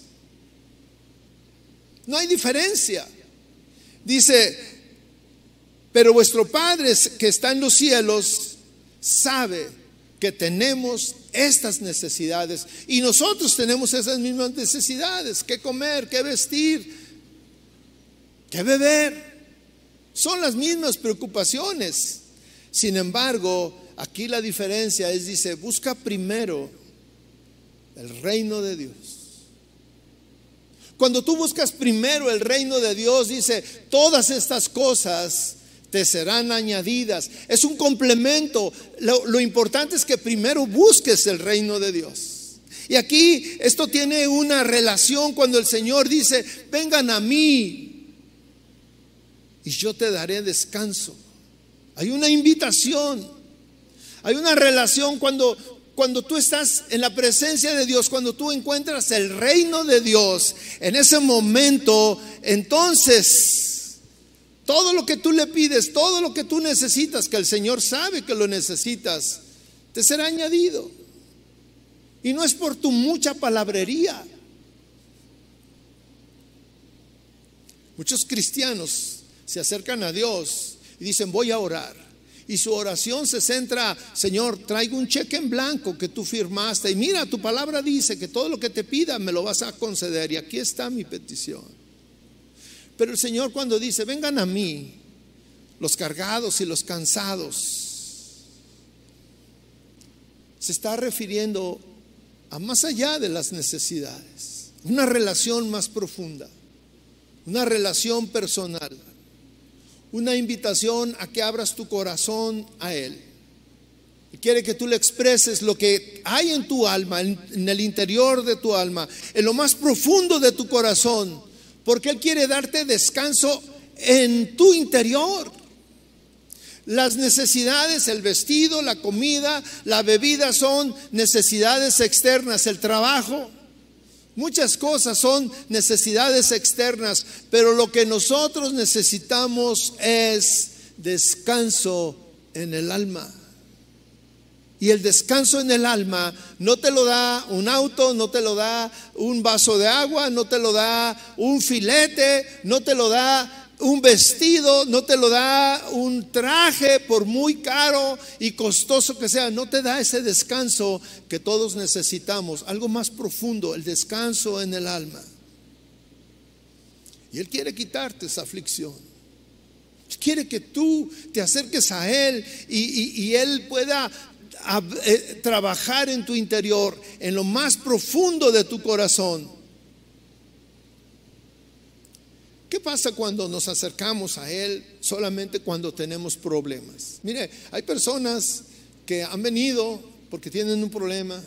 No hay diferencia. Dice, pero vuestro Padre que está en los cielos sabe que tenemos estas necesidades, y nosotros tenemos esas mismas necesidades. ¿Qué comer? ¿Qué vestir? ¿Qué beber? Son las mismas preocupaciones. Sin embargo, aquí la diferencia es, dice, busca primero el reino de Dios. Cuando tú buscas primero el reino de Dios, dice, todas estas cosas te serán añadidas. Es un complemento. Lo, lo importante es que primero busques el reino de Dios. Y aquí esto tiene una relación cuando el Señor dice, vengan a mí y yo te daré descanso. Hay una invitación, hay una relación cuando, cuando tú estás en la presencia de Dios, cuando tú encuentras el reino de Dios. En ese momento, entonces, todo lo que tú le pides, todo lo que tú necesitas, que el Señor sabe que lo necesitas, te será añadido. Y no es por tu mucha palabrería. Muchos cristianos se acercan a Dios y dicen, voy a orar, y su oración se centra, Señor, traigo un cheque en blanco que tú firmaste, y mira, tu palabra dice que todo lo que te pida me lo vas a conceder, y aquí está mi petición. Pero el Señor, cuando dice, vengan a mí los cargados y los cansados, se está refiriendo a más allá de las necesidades, una relación más profunda, una relación personal, una invitación a que abras tu corazón a Él. Y quiere que tú le expreses lo que hay en tu alma, en, en el interior de tu alma, en lo más profundo de tu corazón, porque Él quiere darte descanso en tu interior. Las necesidades, el vestido, la comida, la bebida son necesidades externas, el trabajo, muchas cosas son necesidades externas, pero lo que nosotros necesitamos es descanso en el alma. Y el descanso en el alma no te lo da un auto, no te lo da un vaso de agua, no te lo da un filete, no te lo da un vestido, no te lo da un traje, por muy caro y costoso que sea. No te da ese descanso que todos necesitamos, algo más profundo, el descanso en el alma. Y Él quiere quitarte esa aflicción. Quiere que tú te acerques a Él y, y, y Él pueda a, eh, trabajar en tu interior, en lo más profundo de tu corazón. ¿Qué pasa cuando nos acercamos a Él solamente cuando tenemos problemas? Mire, hay personas que han venido porque tienen un problema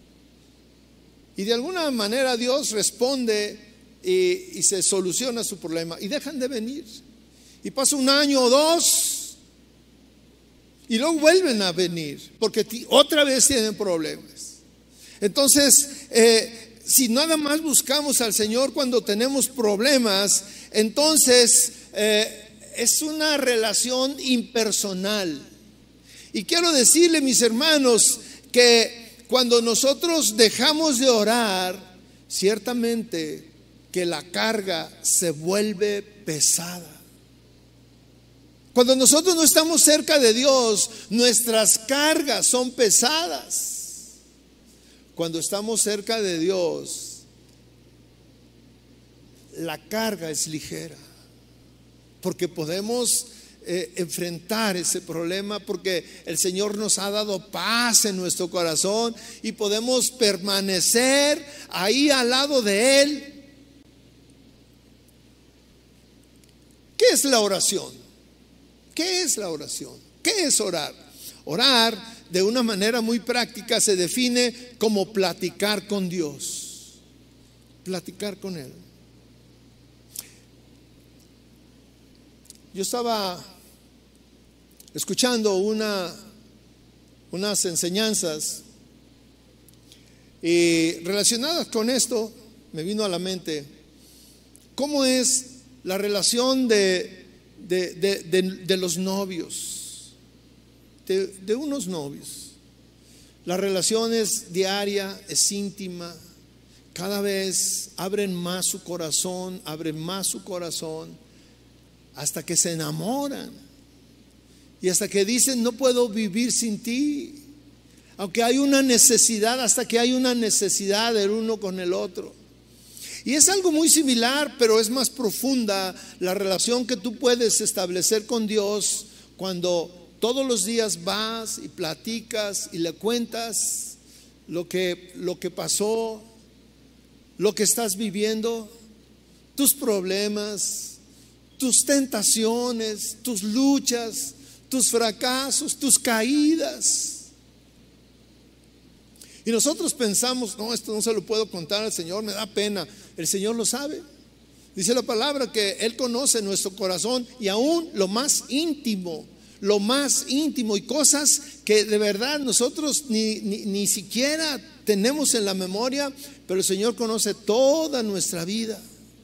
y de alguna manera Dios responde y, y se soluciona su problema y dejan de venir. Y pasa un año o dos y luego vuelven a venir porque otra vez tienen problemas. Entonces, eh, si nada más buscamos al Señor cuando tenemos problemas, entonces eh, es una relación impersonal. Y quiero decirle, mis hermanos, que cuando nosotros dejamos de orar, ciertamente que la carga se vuelve pesada. Cuando nosotros no estamos cerca de Dios, nuestras cargas son pesadas. Cuando estamos cerca de Dios, la carga es ligera, porque podemos eh, enfrentar ese problema, porque el Señor nos ha dado paz en nuestro corazón y podemos permanecer ahí al lado de Él. ¿Qué es la oración? ¿Qué es la oración? ¿Qué es orar? Orar, de una manera muy práctica, se define como platicar con Dios. Platicar con Él. Yo estaba escuchando una, unas enseñanzas y relacionadas con esto, me vino a la mente cómo es la relación de De, de, de, de los novios, de, de unos novios. La relación es diaria, es íntima. Cada vez abren más su corazón, abren más su corazón, hasta que se enamoran y hasta que dicen: no puedo vivir sin ti. Aunque hay una necesidad, hasta que hay una necesidad del uno con el otro. Y es algo muy similar, pero es más profunda la relación que tú puedes establecer con Dios cuando todos los días vas y platicas y le cuentas lo que, lo que pasó, lo que estás viviendo, tus problemas, tus tentaciones, tus luchas, tus fracasos, tus caídas. Y nosotros pensamos: no, esto no se lo puedo contar al Señor, me da pena. El Señor lo sabe. Dice la palabra que Él conoce nuestro corazón y aún lo más íntimo, lo más íntimo y cosas que de verdad nosotros ni, ni, ni siquiera tenemos en la memoria, pero el Señor conoce toda nuestra vida.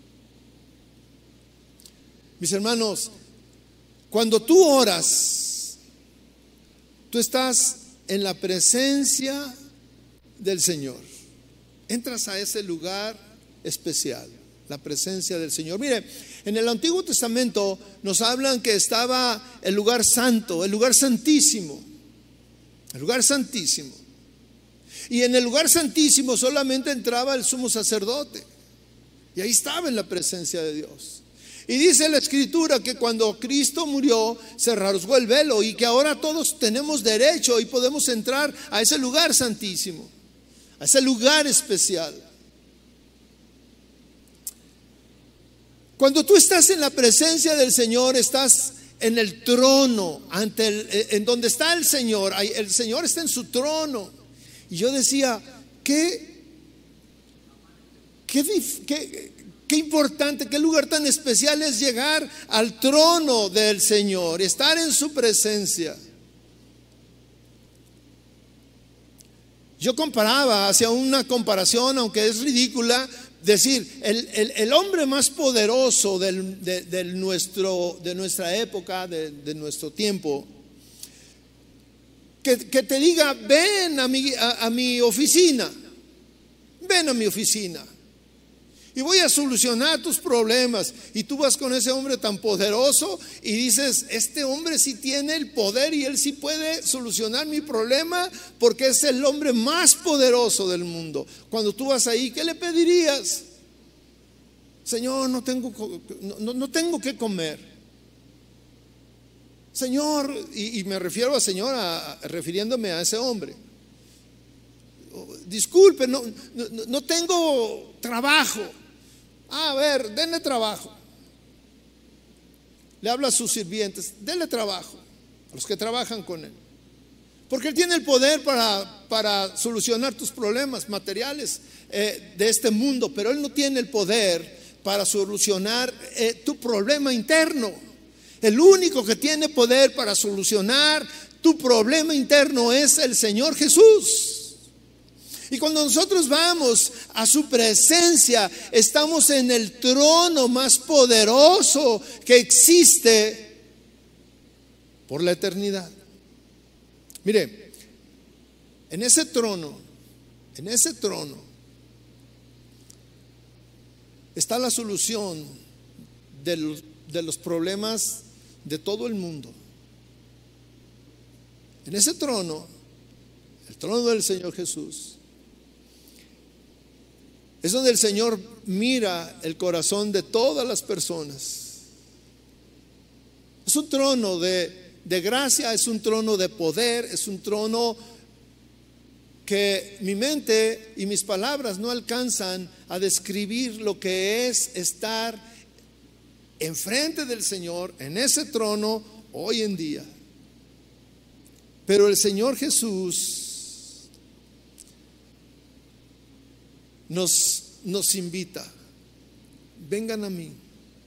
Mis hermanos, cuando tú oras, tú estás en la presencia del Señor. Entras a ese lugar especial, la presencia del Señor. Mire, en el Antiguo Testamento nos hablan que estaba el lugar santo, el lugar santísimo, el lugar santísimo. Y en el lugar santísimo solamente entraba el sumo sacerdote, y ahí estaba en la presencia de Dios. Y dice la Escritura que cuando Cristo murió se rasgó el velo y que ahora todos tenemos derecho y podemos entrar a ese lugar santísimo, a ese lugar especial. Cuando tú estás en la presencia del Señor, estás en el trono, ante el, en donde está el Señor. El Señor está en su trono. Y yo decía: qué, qué, qué, qué importante, qué lugar tan especial es llegar al trono del Señor, estar en su presencia. Yo comparaba, hacía una comparación, aunque es ridícula, decir, el, el, el hombre más poderoso del, de, de, nuestro, de nuestra época, de, de nuestro tiempo, que, que te diga, ven a mi, a, a mi oficina, ven a mi oficina y voy a solucionar tus problemas. Y tú vas con ese hombre tan poderoso y dices, este hombre sí tiene el poder y él sí puede solucionar mi problema porque es el hombre más poderoso del mundo. Cuando tú vas ahí, ¿qué le pedirías? Señor, no tengo, no, no tengo que comer. Señor, y, y me refiero a Señor, a, a, refiriéndome a ese hombre. Disculpe, no, no, no tengo trabajo. Ah, a ver, denle trabajo. Le habla a sus sirvientes, denle trabajo a los que trabajan con él. Porque él tiene el poder para, para solucionar tus problemas materiales eh, de este mundo, pero él no tiene el poder para solucionar eh, tu problema interno. El único que tiene poder para solucionar tu problema interno es el Señor Jesús. Y cuando nosotros vamos a su presencia, estamos en el trono más poderoso que existe por la eternidad. Mire, en ese trono, en ese trono está la solución de los, de los problemas de todo el mundo. En ese trono, el trono del Señor Jesús, es donde el Señor mira el corazón de todas las personas. Es un trono de, de gracia, es un trono de poder, es un trono que mi mente y mis palabras no alcanzan a describir lo que es estar enfrente del Señor en ese trono hoy en día. Pero el Señor Jesús Nos, nos invita, vengan a mí.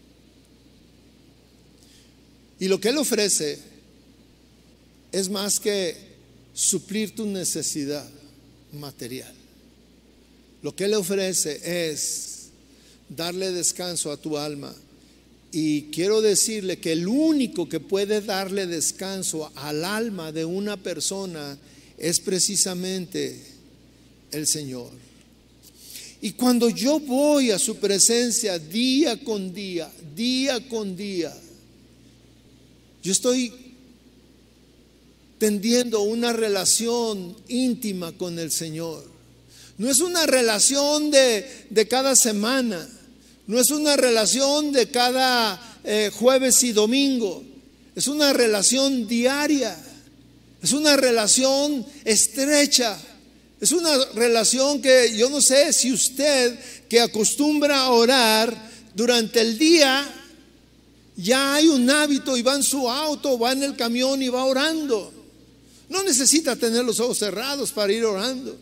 Y lo que Él ofrece es más que suplir tu necesidad material. Lo que Él ofrece es darle descanso a tu alma. Y quiero decirle que el único que puede darle descanso al alma de una persona es precisamente el Señor. Y cuando yo voy a su presencia día con día, día con día, yo estoy tendiendo una relación íntima con el Señor. No es una relación de, de cada semana, no es una relación de cada eh, jueves y domingo, es una relación diaria, es una relación estrecha. Es una relación que yo no sé si usted, que acostumbra a orar durante el día, ya hay un hábito y va en su auto, va en el camión y va orando. No necesita tener los ojos cerrados para ir orando.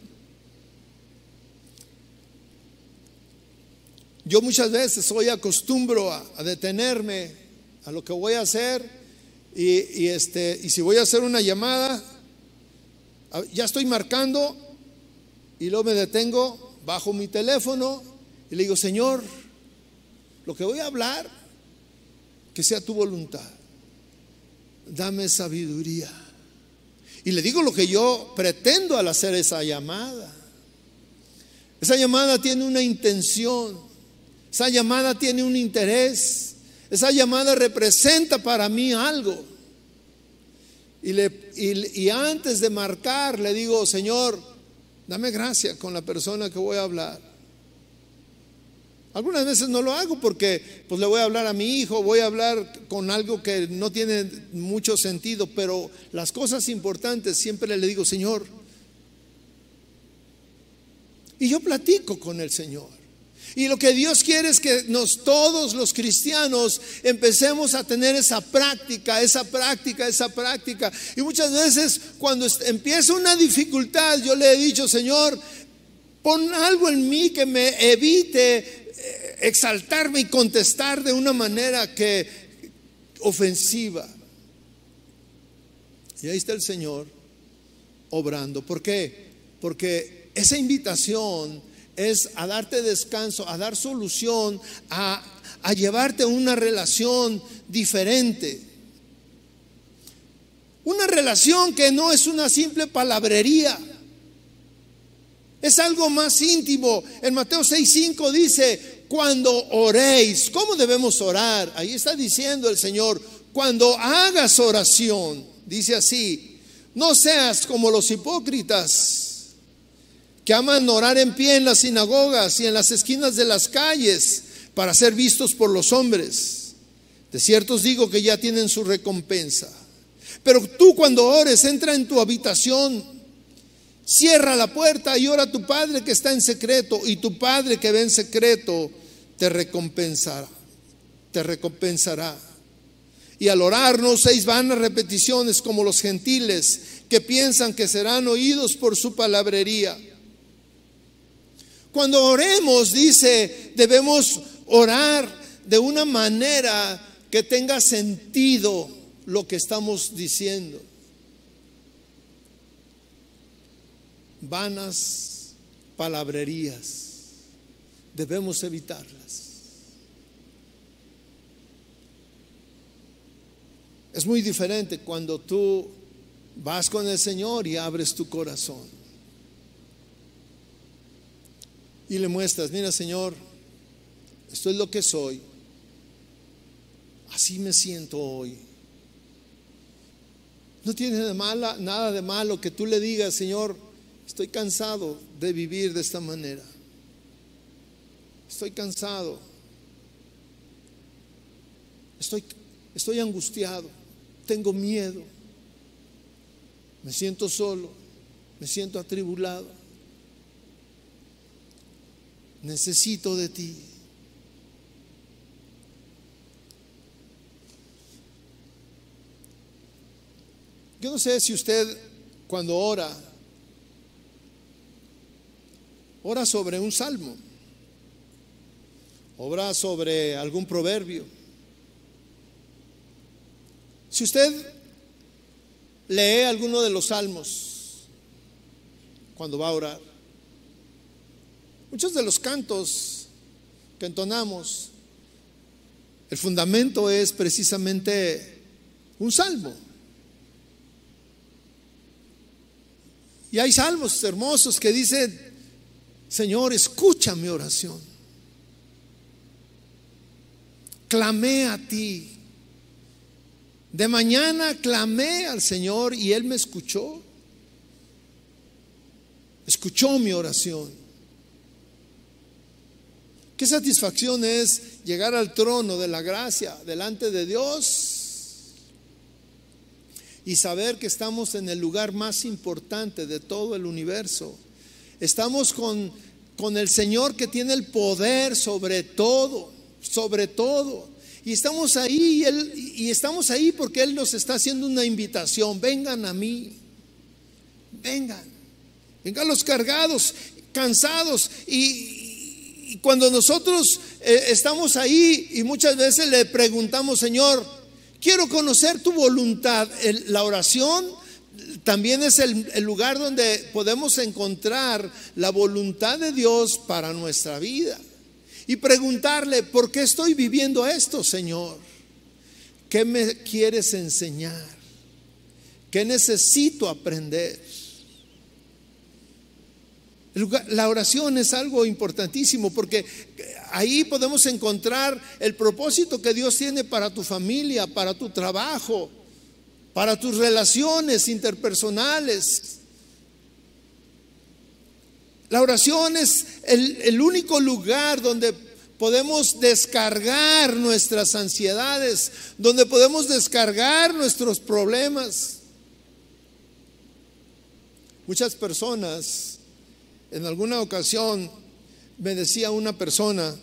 Yo muchas veces hoy acostumbro a, a detenerme a lo que voy a hacer y, y, este, y si voy a hacer una llamada, ya estoy marcando. Y luego me detengo, bajo mi teléfono y le digo, Señor, lo que voy a hablar, que sea tu voluntad. Dame sabiduría. Y le digo lo que yo pretendo al hacer esa llamada. Esa llamada tiene una intención. Esa llamada tiene un interés. Esa llamada representa para mí algo. Y, le, y, y antes de marcar le digo, Señor, dame gracia con la persona que voy a hablar. Algunas veces no lo hago porque pues le voy a hablar a mi hijo, voy a hablar con algo que no tiene mucho sentido, pero las cosas importantes siempre le digo, Señor. Y yo platico con el Señor. Y lo que Dios quiere es que nos, todos los cristianos, empecemos a tener esa práctica, esa práctica, esa práctica. Y muchas veces cuando empieza una dificultad, yo le he dicho, Señor, pon algo en mí que me evite exaltarme y contestar de una manera que ofensiva. Y ahí está el Señor obrando. ¿Por qué? Porque esa invitación es a darte descanso, a dar solución, a, a llevarte a una relación diferente. Una relación que no es una simple palabrería, es algo más íntimo. En Mateo seis cinco dice: cuando oréis, ¿cómo debemos orar? Ahí está diciendo el Señor: cuando hagas oración, dice así, no seas como los hipócritas, que aman orar en pie en las sinagogas y en las esquinas de las calles, para ser vistos por los hombres. De cierto os digo que ya tienen su recompensa. Pero tú, cuando ores, entra en tu habitación, cierra la puerta y ora a tu Padre que está en secreto, y tu Padre que ve en secreto te recompensará, te recompensará. Y al orar no uséis vanas repeticiones como los gentiles, que piensan que serán oídos por su palabrería. Cuando oremos, dice, debemos orar de una manera que tenga sentido lo que estamos diciendo. Vanas palabrerías debemos evitarlas. Es muy diferente cuando tú vas con el Señor y abres tu corazón y le muestras: mira, Señor, esto es lo que soy, así me siento hoy. No tiene de mala, nada de malo que tú le digas: Señor, estoy cansado de vivir de esta manera, estoy cansado, estoy, estoy angustiado, tengo miedo, me siento solo, me siento atribulado, necesito de ti. Yo no sé si usted, cuando ora, ora sobre un salmo, ora sobre algún proverbio. Si usted lee alguno de los salmos cuando va a orar, muchos de los cantos que entonamos, el fundamento es precisamente un salmo. Y hay salmos hermosos que dicen: Señor, escucha mi oración, clamé a ti, de mañana clamé al Señor y Él me escuchó, escuchó mi oración. Qué satisfacción es llegar al trono de la gracia delante de Dios y saber que estamos en el lugar más importante de todo el universo. Estamos con, con el Señor que tiene el poder sobre todo, sobre todo. Y estamos ahí y, él, y estamos ahí porque Él nos está haciendo una invitación: vengan a mí, vengan, vengan los cargados, cansados. Y, y cuando nosotros eh, estamos ahí y muchas veces le preguntamos: Señor, quiero conocer tu voluntad. El, la oración también es el, el lugar donde podemos encontrar la voluntad de Dios para nuestra vida y preguntarle: ¿por qué estoy viviendo esto, Señor? ¿Qué me quieres enseñar? ¿Qué necesito aprender? La oración es algo importantísimo porque ahí podemos encontrar el propósito que Dios tiene para tu familia, para tu trabajo, para tus relaciones interpersonales. La oración es el, el único lugar donde podemos descargar nuestras ansiedades, donde podemos descargar nuestros problemas. Muchas personas, en alguna ocasión me decía una persona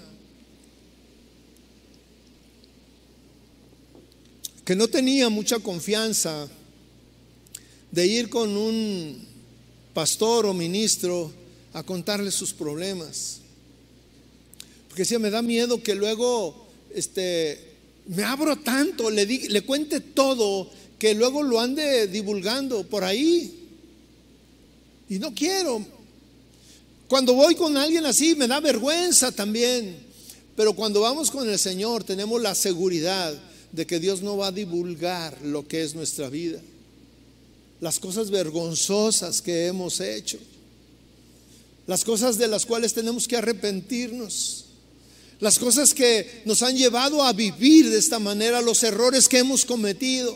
que no tenía mucha confianza de ir con un pastor o ministro a contarle sus problemas, porque decía: me da miedo que luego este, me abro tanto, le, di, le cuente todo, que luego lo ande divulgando por ahí, y no quiero. Cuando voy con alguien así me da vergüenza también, pero cuando vamos con el Señor tenemos la seguridad de que Dios no va a divulgar lo que es nuestra vida. las cosas vergonzosas que hemos hecho, las cosas de las cuales tenemos que arrepentirnos, las cosas que nos han llevado a vivir de esta manera, los errores que hemos cometido.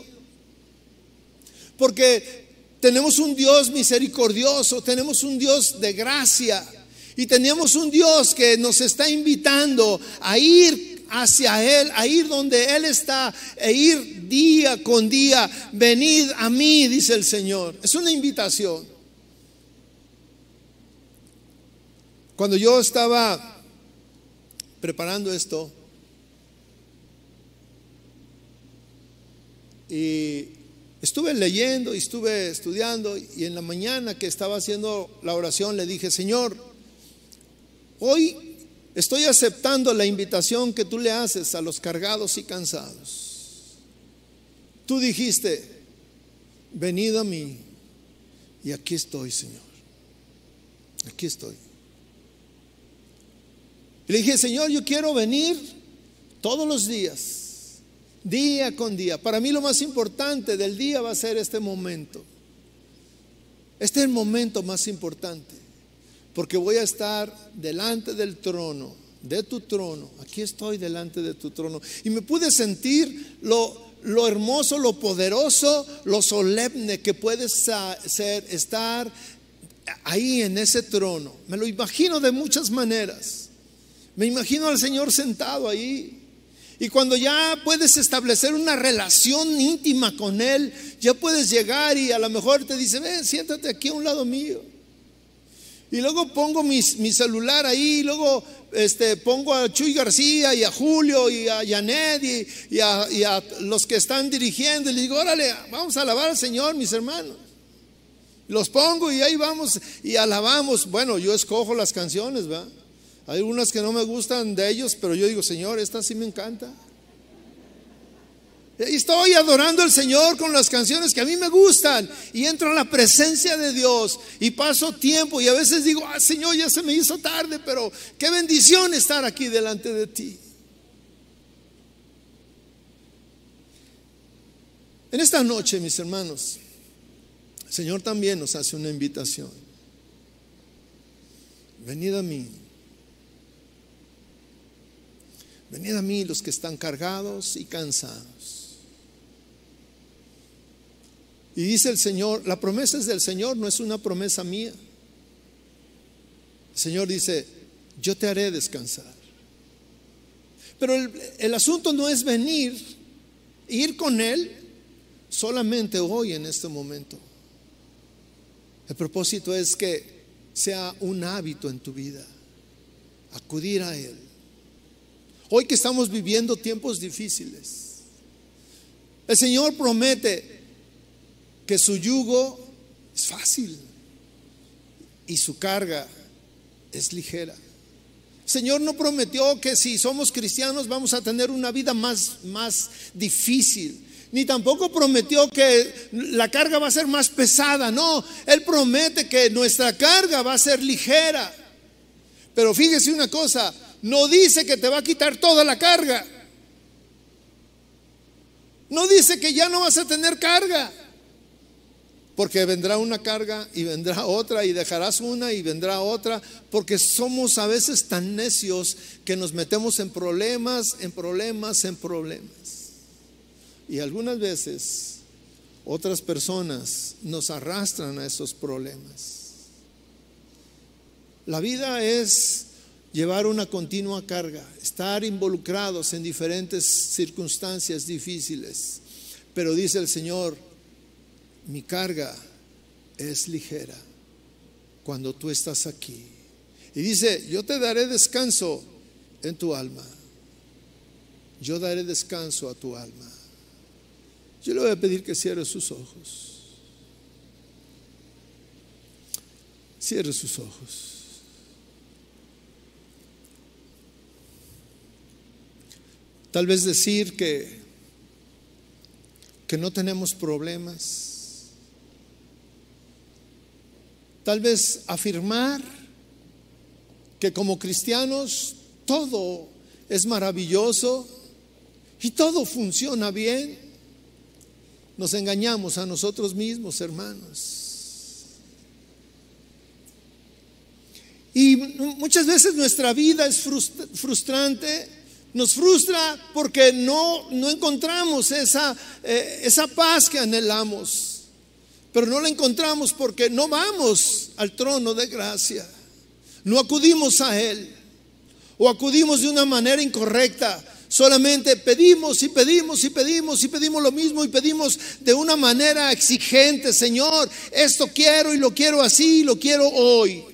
Porque tenemos un Dios misericordioso, tenemos un Dios de gracia y tenemos un Dios que nos está invitando a ir hacia Él, a ir donde Él está, e ir día con día. Venid a mí, dice el Señor. Es una invitación. Cuando yo estaba preparando esto y estuve leyendo y estuve estudiando, y en la mañana que estaba haciendo la oración le dije: Señor, hoy estoy aceptando la invitación que tú le haces a los cargados y cansados. Tú dijiste: venid a mí, y aquí estoy, Señor, aquí estoy. Y le dije: Señor, yo quiero venir todos los días, día con día. Para mí lo más importante del día va a ser este momento. Este es el momento más importante, porque voy a estar delante del trono, de tu trono. Aquí estoy delante de tu trono. Y me pude sentir lo, lo hermoso, lo poderoso, lo solemne que puede ser estar ahí en ese trono. Me lo imagino de muchas maneras. Me imagino al Señor sentado ahí. Y cuando ya puedes establecer una relación íntima con Él, ya puedes llegar y a lo mejor te dice: ven, siéntate aquí a un lado mío. Y luego pongo mi, mi celular ahí, y luego este, pongo a Chuy García y a Julio y a Janet y, y, a, y a los que están dirigiendo. Y le digo: órale, vamos a alabar al Señor, mis hermanos. Los pongo y ahí vamos y alabamos. Bueno, yo escojo las canciones, ¿va? Hay unas que no me gustan de ellos, pero yo digo: Señor, esta sí me encanta. Y estoy adorando al Señor con las canciones que a mí me gustan, y entro a la presencia de Dios y paso tiempo, y a veces digo: ah, Señor, ya se me hizo tarde, pero qué bendición estar aquí delante de ti. En esta noche, mis hermanos, el Señor también nos hace una invitación. Venid a mí. Venid a mí los que están cargados y cansados. Y dice el Señor, la promesa es del Señor, no es una promesa mía. El Señor dice: yo te haré descansar. Pero el, el asunto no es venir, ir con Él solamente hoy en este momento. El propósito es que sea un hábito en tu vida, acudir a Él. Hoy que estamos viviendo tiempos difíciles, el Señor promete que su yugo es fácil y su carga es ligera. El Señor no prometió que si somos cristianos vamos a tener una vida más, más difícil, ni tampoco prometió que la carga va a ser más pesada. No, Él promete que nuestra carga va a ser ligera. Pero fíjese una cosa: no dice que te va a quitar toda la carga. No dice que ya no vas a tener carga, porque vendrá una carga y vendrá otra, y dejarás una y vendrá otra, porque somos a veces tan necios que nos metemos en problemas, en problemas, en problemas. Y algunas veces otras personas nos arrastran a esos problemas. La vida es llevar una continua carga, estar involucrados en diferentes circunstancias difíciles. Pero dice el Señor: mi carga es ligera cuando tú estás aquí. Y dice: yo te daré descanso en tu alma. Yo daré descanso a tu alma. Yo le voy a pedir que cierre sus ojos. Cierre sus ojos. Tal vez decir que, que no tenemos problemas. Tal vez afirmar que como cristianos todo es maravilloso y todo funciona bien. nos engañamos a nosotros mismos, hermanos. Y muchas veces nuestra vida es frustrante, nos frustra porque no, no encontramos esa, eh, esa paz que anhelamos, pero no la encontramos porque no vamos al trono de gracia, no acudimos a Él, o acudimos de una manera incorrecta. Solamente pedimos y pedimos y pedimos y pedimos lo mismo y pedimos de una manera exigente. Señor, esto quiero y lo quiero así y lo quiero hoy.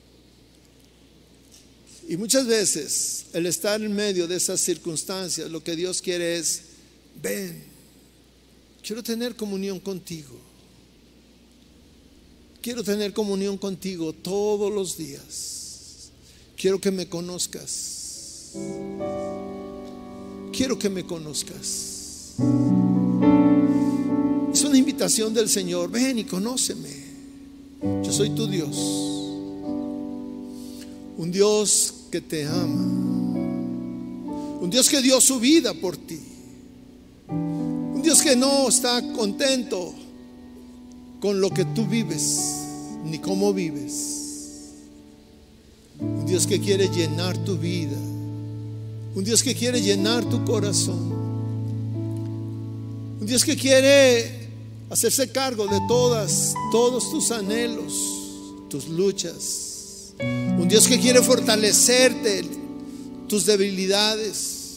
Y muchas veces el estar en medio de esas circunstancias, lo que Dios quiere es: ven, quiero tener comunión contigo. Quiero tener comunión contigo todos los días. Quiero que me conozcas. Quiero que me conozcas. Es una invitación del Señor: ven y conóceme. Yo soy tu Dios. Un Dios que te ama. Un Dios que dio su vida por ti. Un Dios que no está contento con lo que tú vives, ni cómo vives. Un Dios que quiere llenar tu vida. Un Dios que quiere llenar tu corazón. Un Dios que quiere hacerse cargo de todas, todos tus anhelos, tus luchas. Un Dios que quiere fortalecerte, tus debilidades.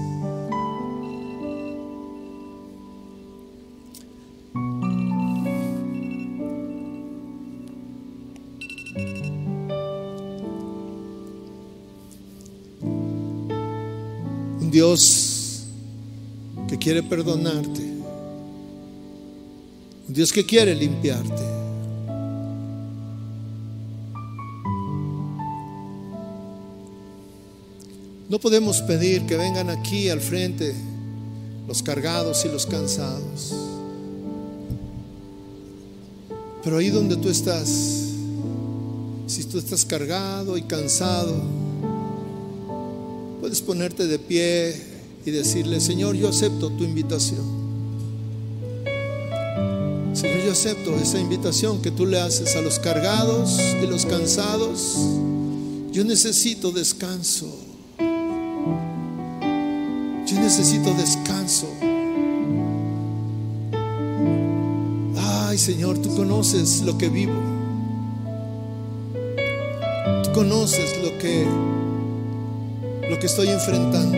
Un Dios que quiere perdonarte. Un Dios que quiere limpiarte. No podemos pedir que vengan aquí al frente los cargados y los cansados. Pero ahí donde tú estás, si tú estás cargado y cansado, puedes ponerte de pie y decirle: Señor, yo acepto tu invitación. Señor, yo acepto esa invitación que tú le haces a los cargados y los cansados. Yo necesito descanso. Yo necesito descanso. Ay, Señor, tú conoces lo que vivo. Tú conoces lo que lo que estoy enfrentando.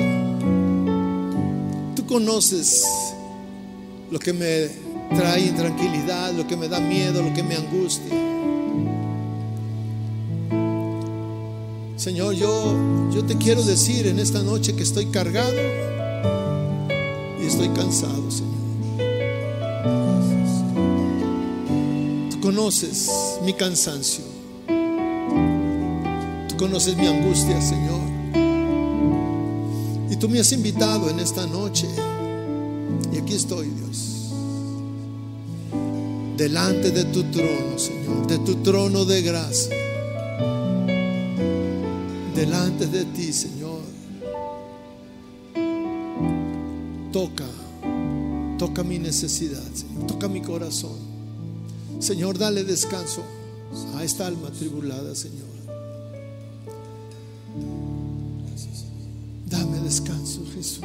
Tú conoces lo que me trae intranquilidad, lo que me da miedo, lo que me angustia. Señor, yo, yo te quiero decir en esta noche que estoy cargado y estoy cansado, Señor. Tú conoces mi cansancio. Tú conoces mi angustia, Señor. Y tú me has invitado en esta noche. Y aquí estoy, Dios, delante de tu trono, Señor, de tu trono de gracia. Delante de ti, Señor. Toca, toca mi necesidad, Señor. Toca mi corazón. Señor, dale descanso a esta alma tribulada, Señor. Dame descanso, Jesús.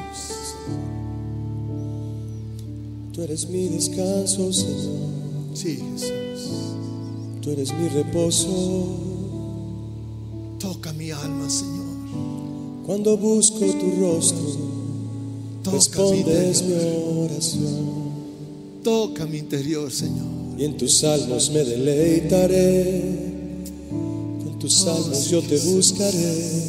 Tú eres mi descanso, Señor. Sí, Jesús. Tú eres mi reposo. Toca mi alma, Señor. Cuando busco tu rostro, Toca respondes mi mi interior. oración. Toca mi interior, Señor. Y en tus salmos me deleitaré. Con tus salmos yo te buscaré.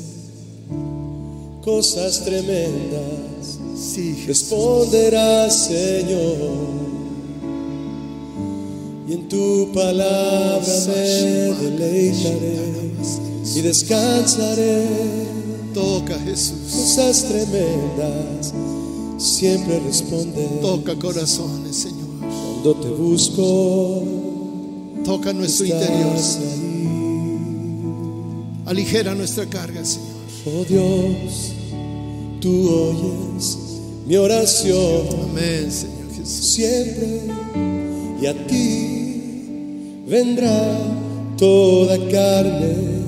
Cosas tremendas Sí, Jesús. responderás, Señor. Y en tu palabra me deleitaré y descansaré. Toca, Jesús. Cosas tremendas siempre respondes. Toca corazones, Señor. Cuando te busco, Toca nuestro estás interior, ahí. Señor. Aligera nuestra carga, Señor. Oh Dios, tú oyes mi oración. Amén, Señor Jesús. Siempre, y a ti vendrá toda carne.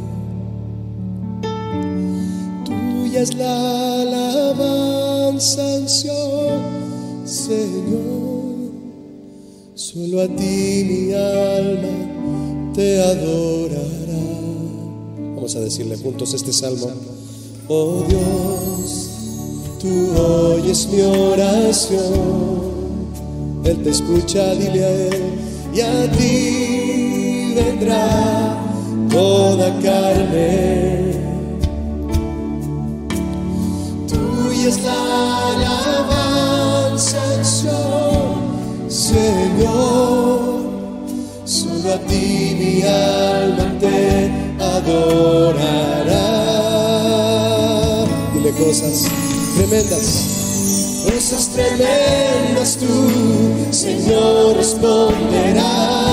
Tuya es la alabanza en Sion, Señor. Solo a ti mi alma te adorará. Vamos a decirle juntos este salmo. Oh Dios, tú oyes mi oración. Él te escucha, dile a Él, y a ti vendrá toda carne. Tuya es la alabanza en Sion, Señor. Solo a ti mi alma te adorará. Dile cosas tremendas. Cosas tremendas tú, Señor, responderás.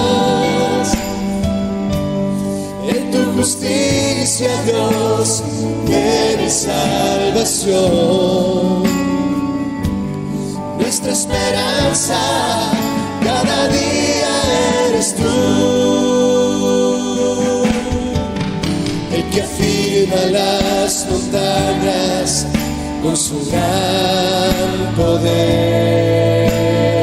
En tu justicia, Dios, de mi salvación. Nuestra esperanza cada día eres tú. El que afirma las montañas con su gran poder.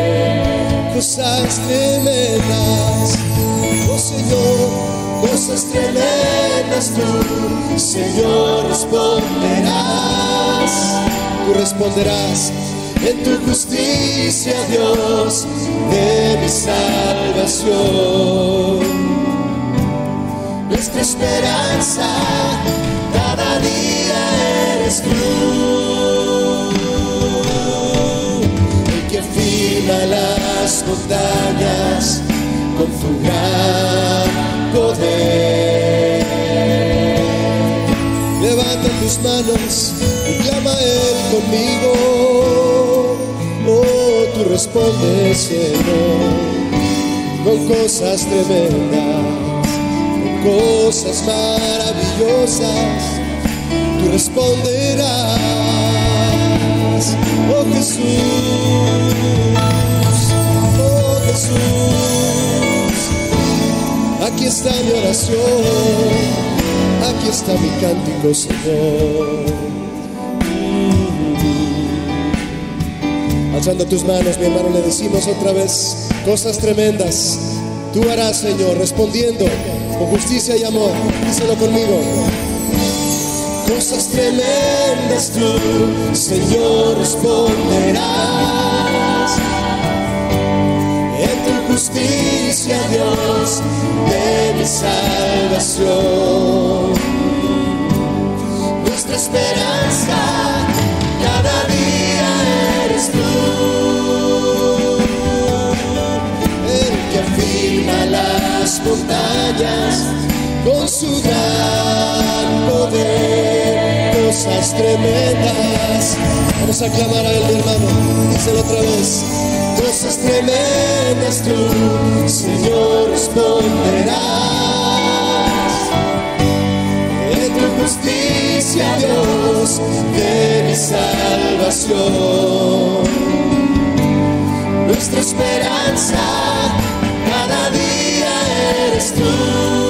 Cosas tremendas, oh Señor, cosas tremendas tú, Señor, responderás. Tú responderás en tu justicia, Dios, de mi salvación. Nuestra esperanza cada día eres tú. El que afirma las montañas con tu gran poder. Levanta tus manos y clama a Él conmigo. Oh, tú respondes, Señor, con cosas tremendas, con cosas maravillosas. Tú responderás, oh Jesús, oh Jesús. Aquí está mi oración, aquí está mi cántico, Señor. Alzando tus manos, mi hermano, le decimos otra vez, cosas tremendas tú harás, Señor, respondiendo con justicia y amor. Díselo conmigo. Cosas tremendas tú, Señor, responderás. En tu justicia, Dios, de mi salvación. Nuestra esperanza cada día eres tú. El que afirma las montañas con su gran poder. Cosas tremendas. Vamos a clamar a Él, mi hermano. Díselo otra vez. Cosas tremendas tú, Señor, responderás. En tu justicia, Dios, de mi salvación. Nuestra esperanza cada día eres tú.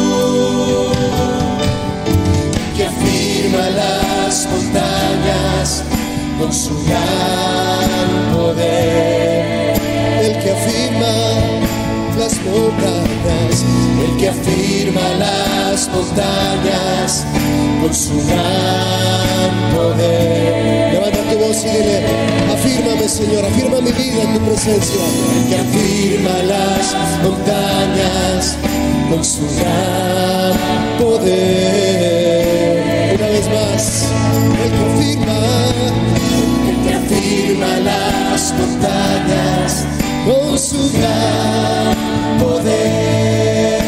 Que afirma las montañas con su gran poder. El que afirma las montañas, el que afirma las montañas con su gran poder. Levanta tu voz y dile, afírmame, Señor, afirma mi vida en tu presencia. El que afirma las montañas con su gran poder. Una vez más, el que afirma, el que afirma las montañas con su gran poder.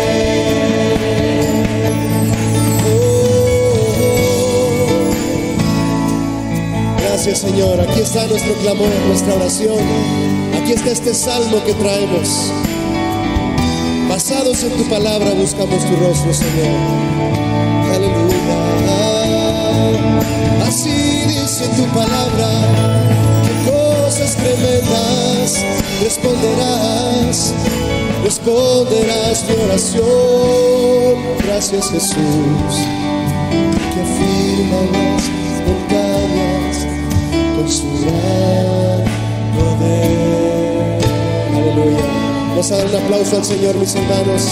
Oh, gracias, Señor. Aquí está nuestro clamor, nuestra oración. Aquí está este salmo que traemos. Basados en tu palabra buscamos tu rostro, Señor. Aleluya. Así dice tu palabra, que cosas tremendas responderás, responderás mi oración. Gracias, Jesús, que afirma las montañas con su gran poder. Aleluya. Vamos a dar un aplauso al Señor, mis hermanos.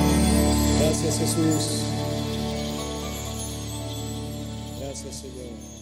Gracias, Jesús. Gracias, Señor.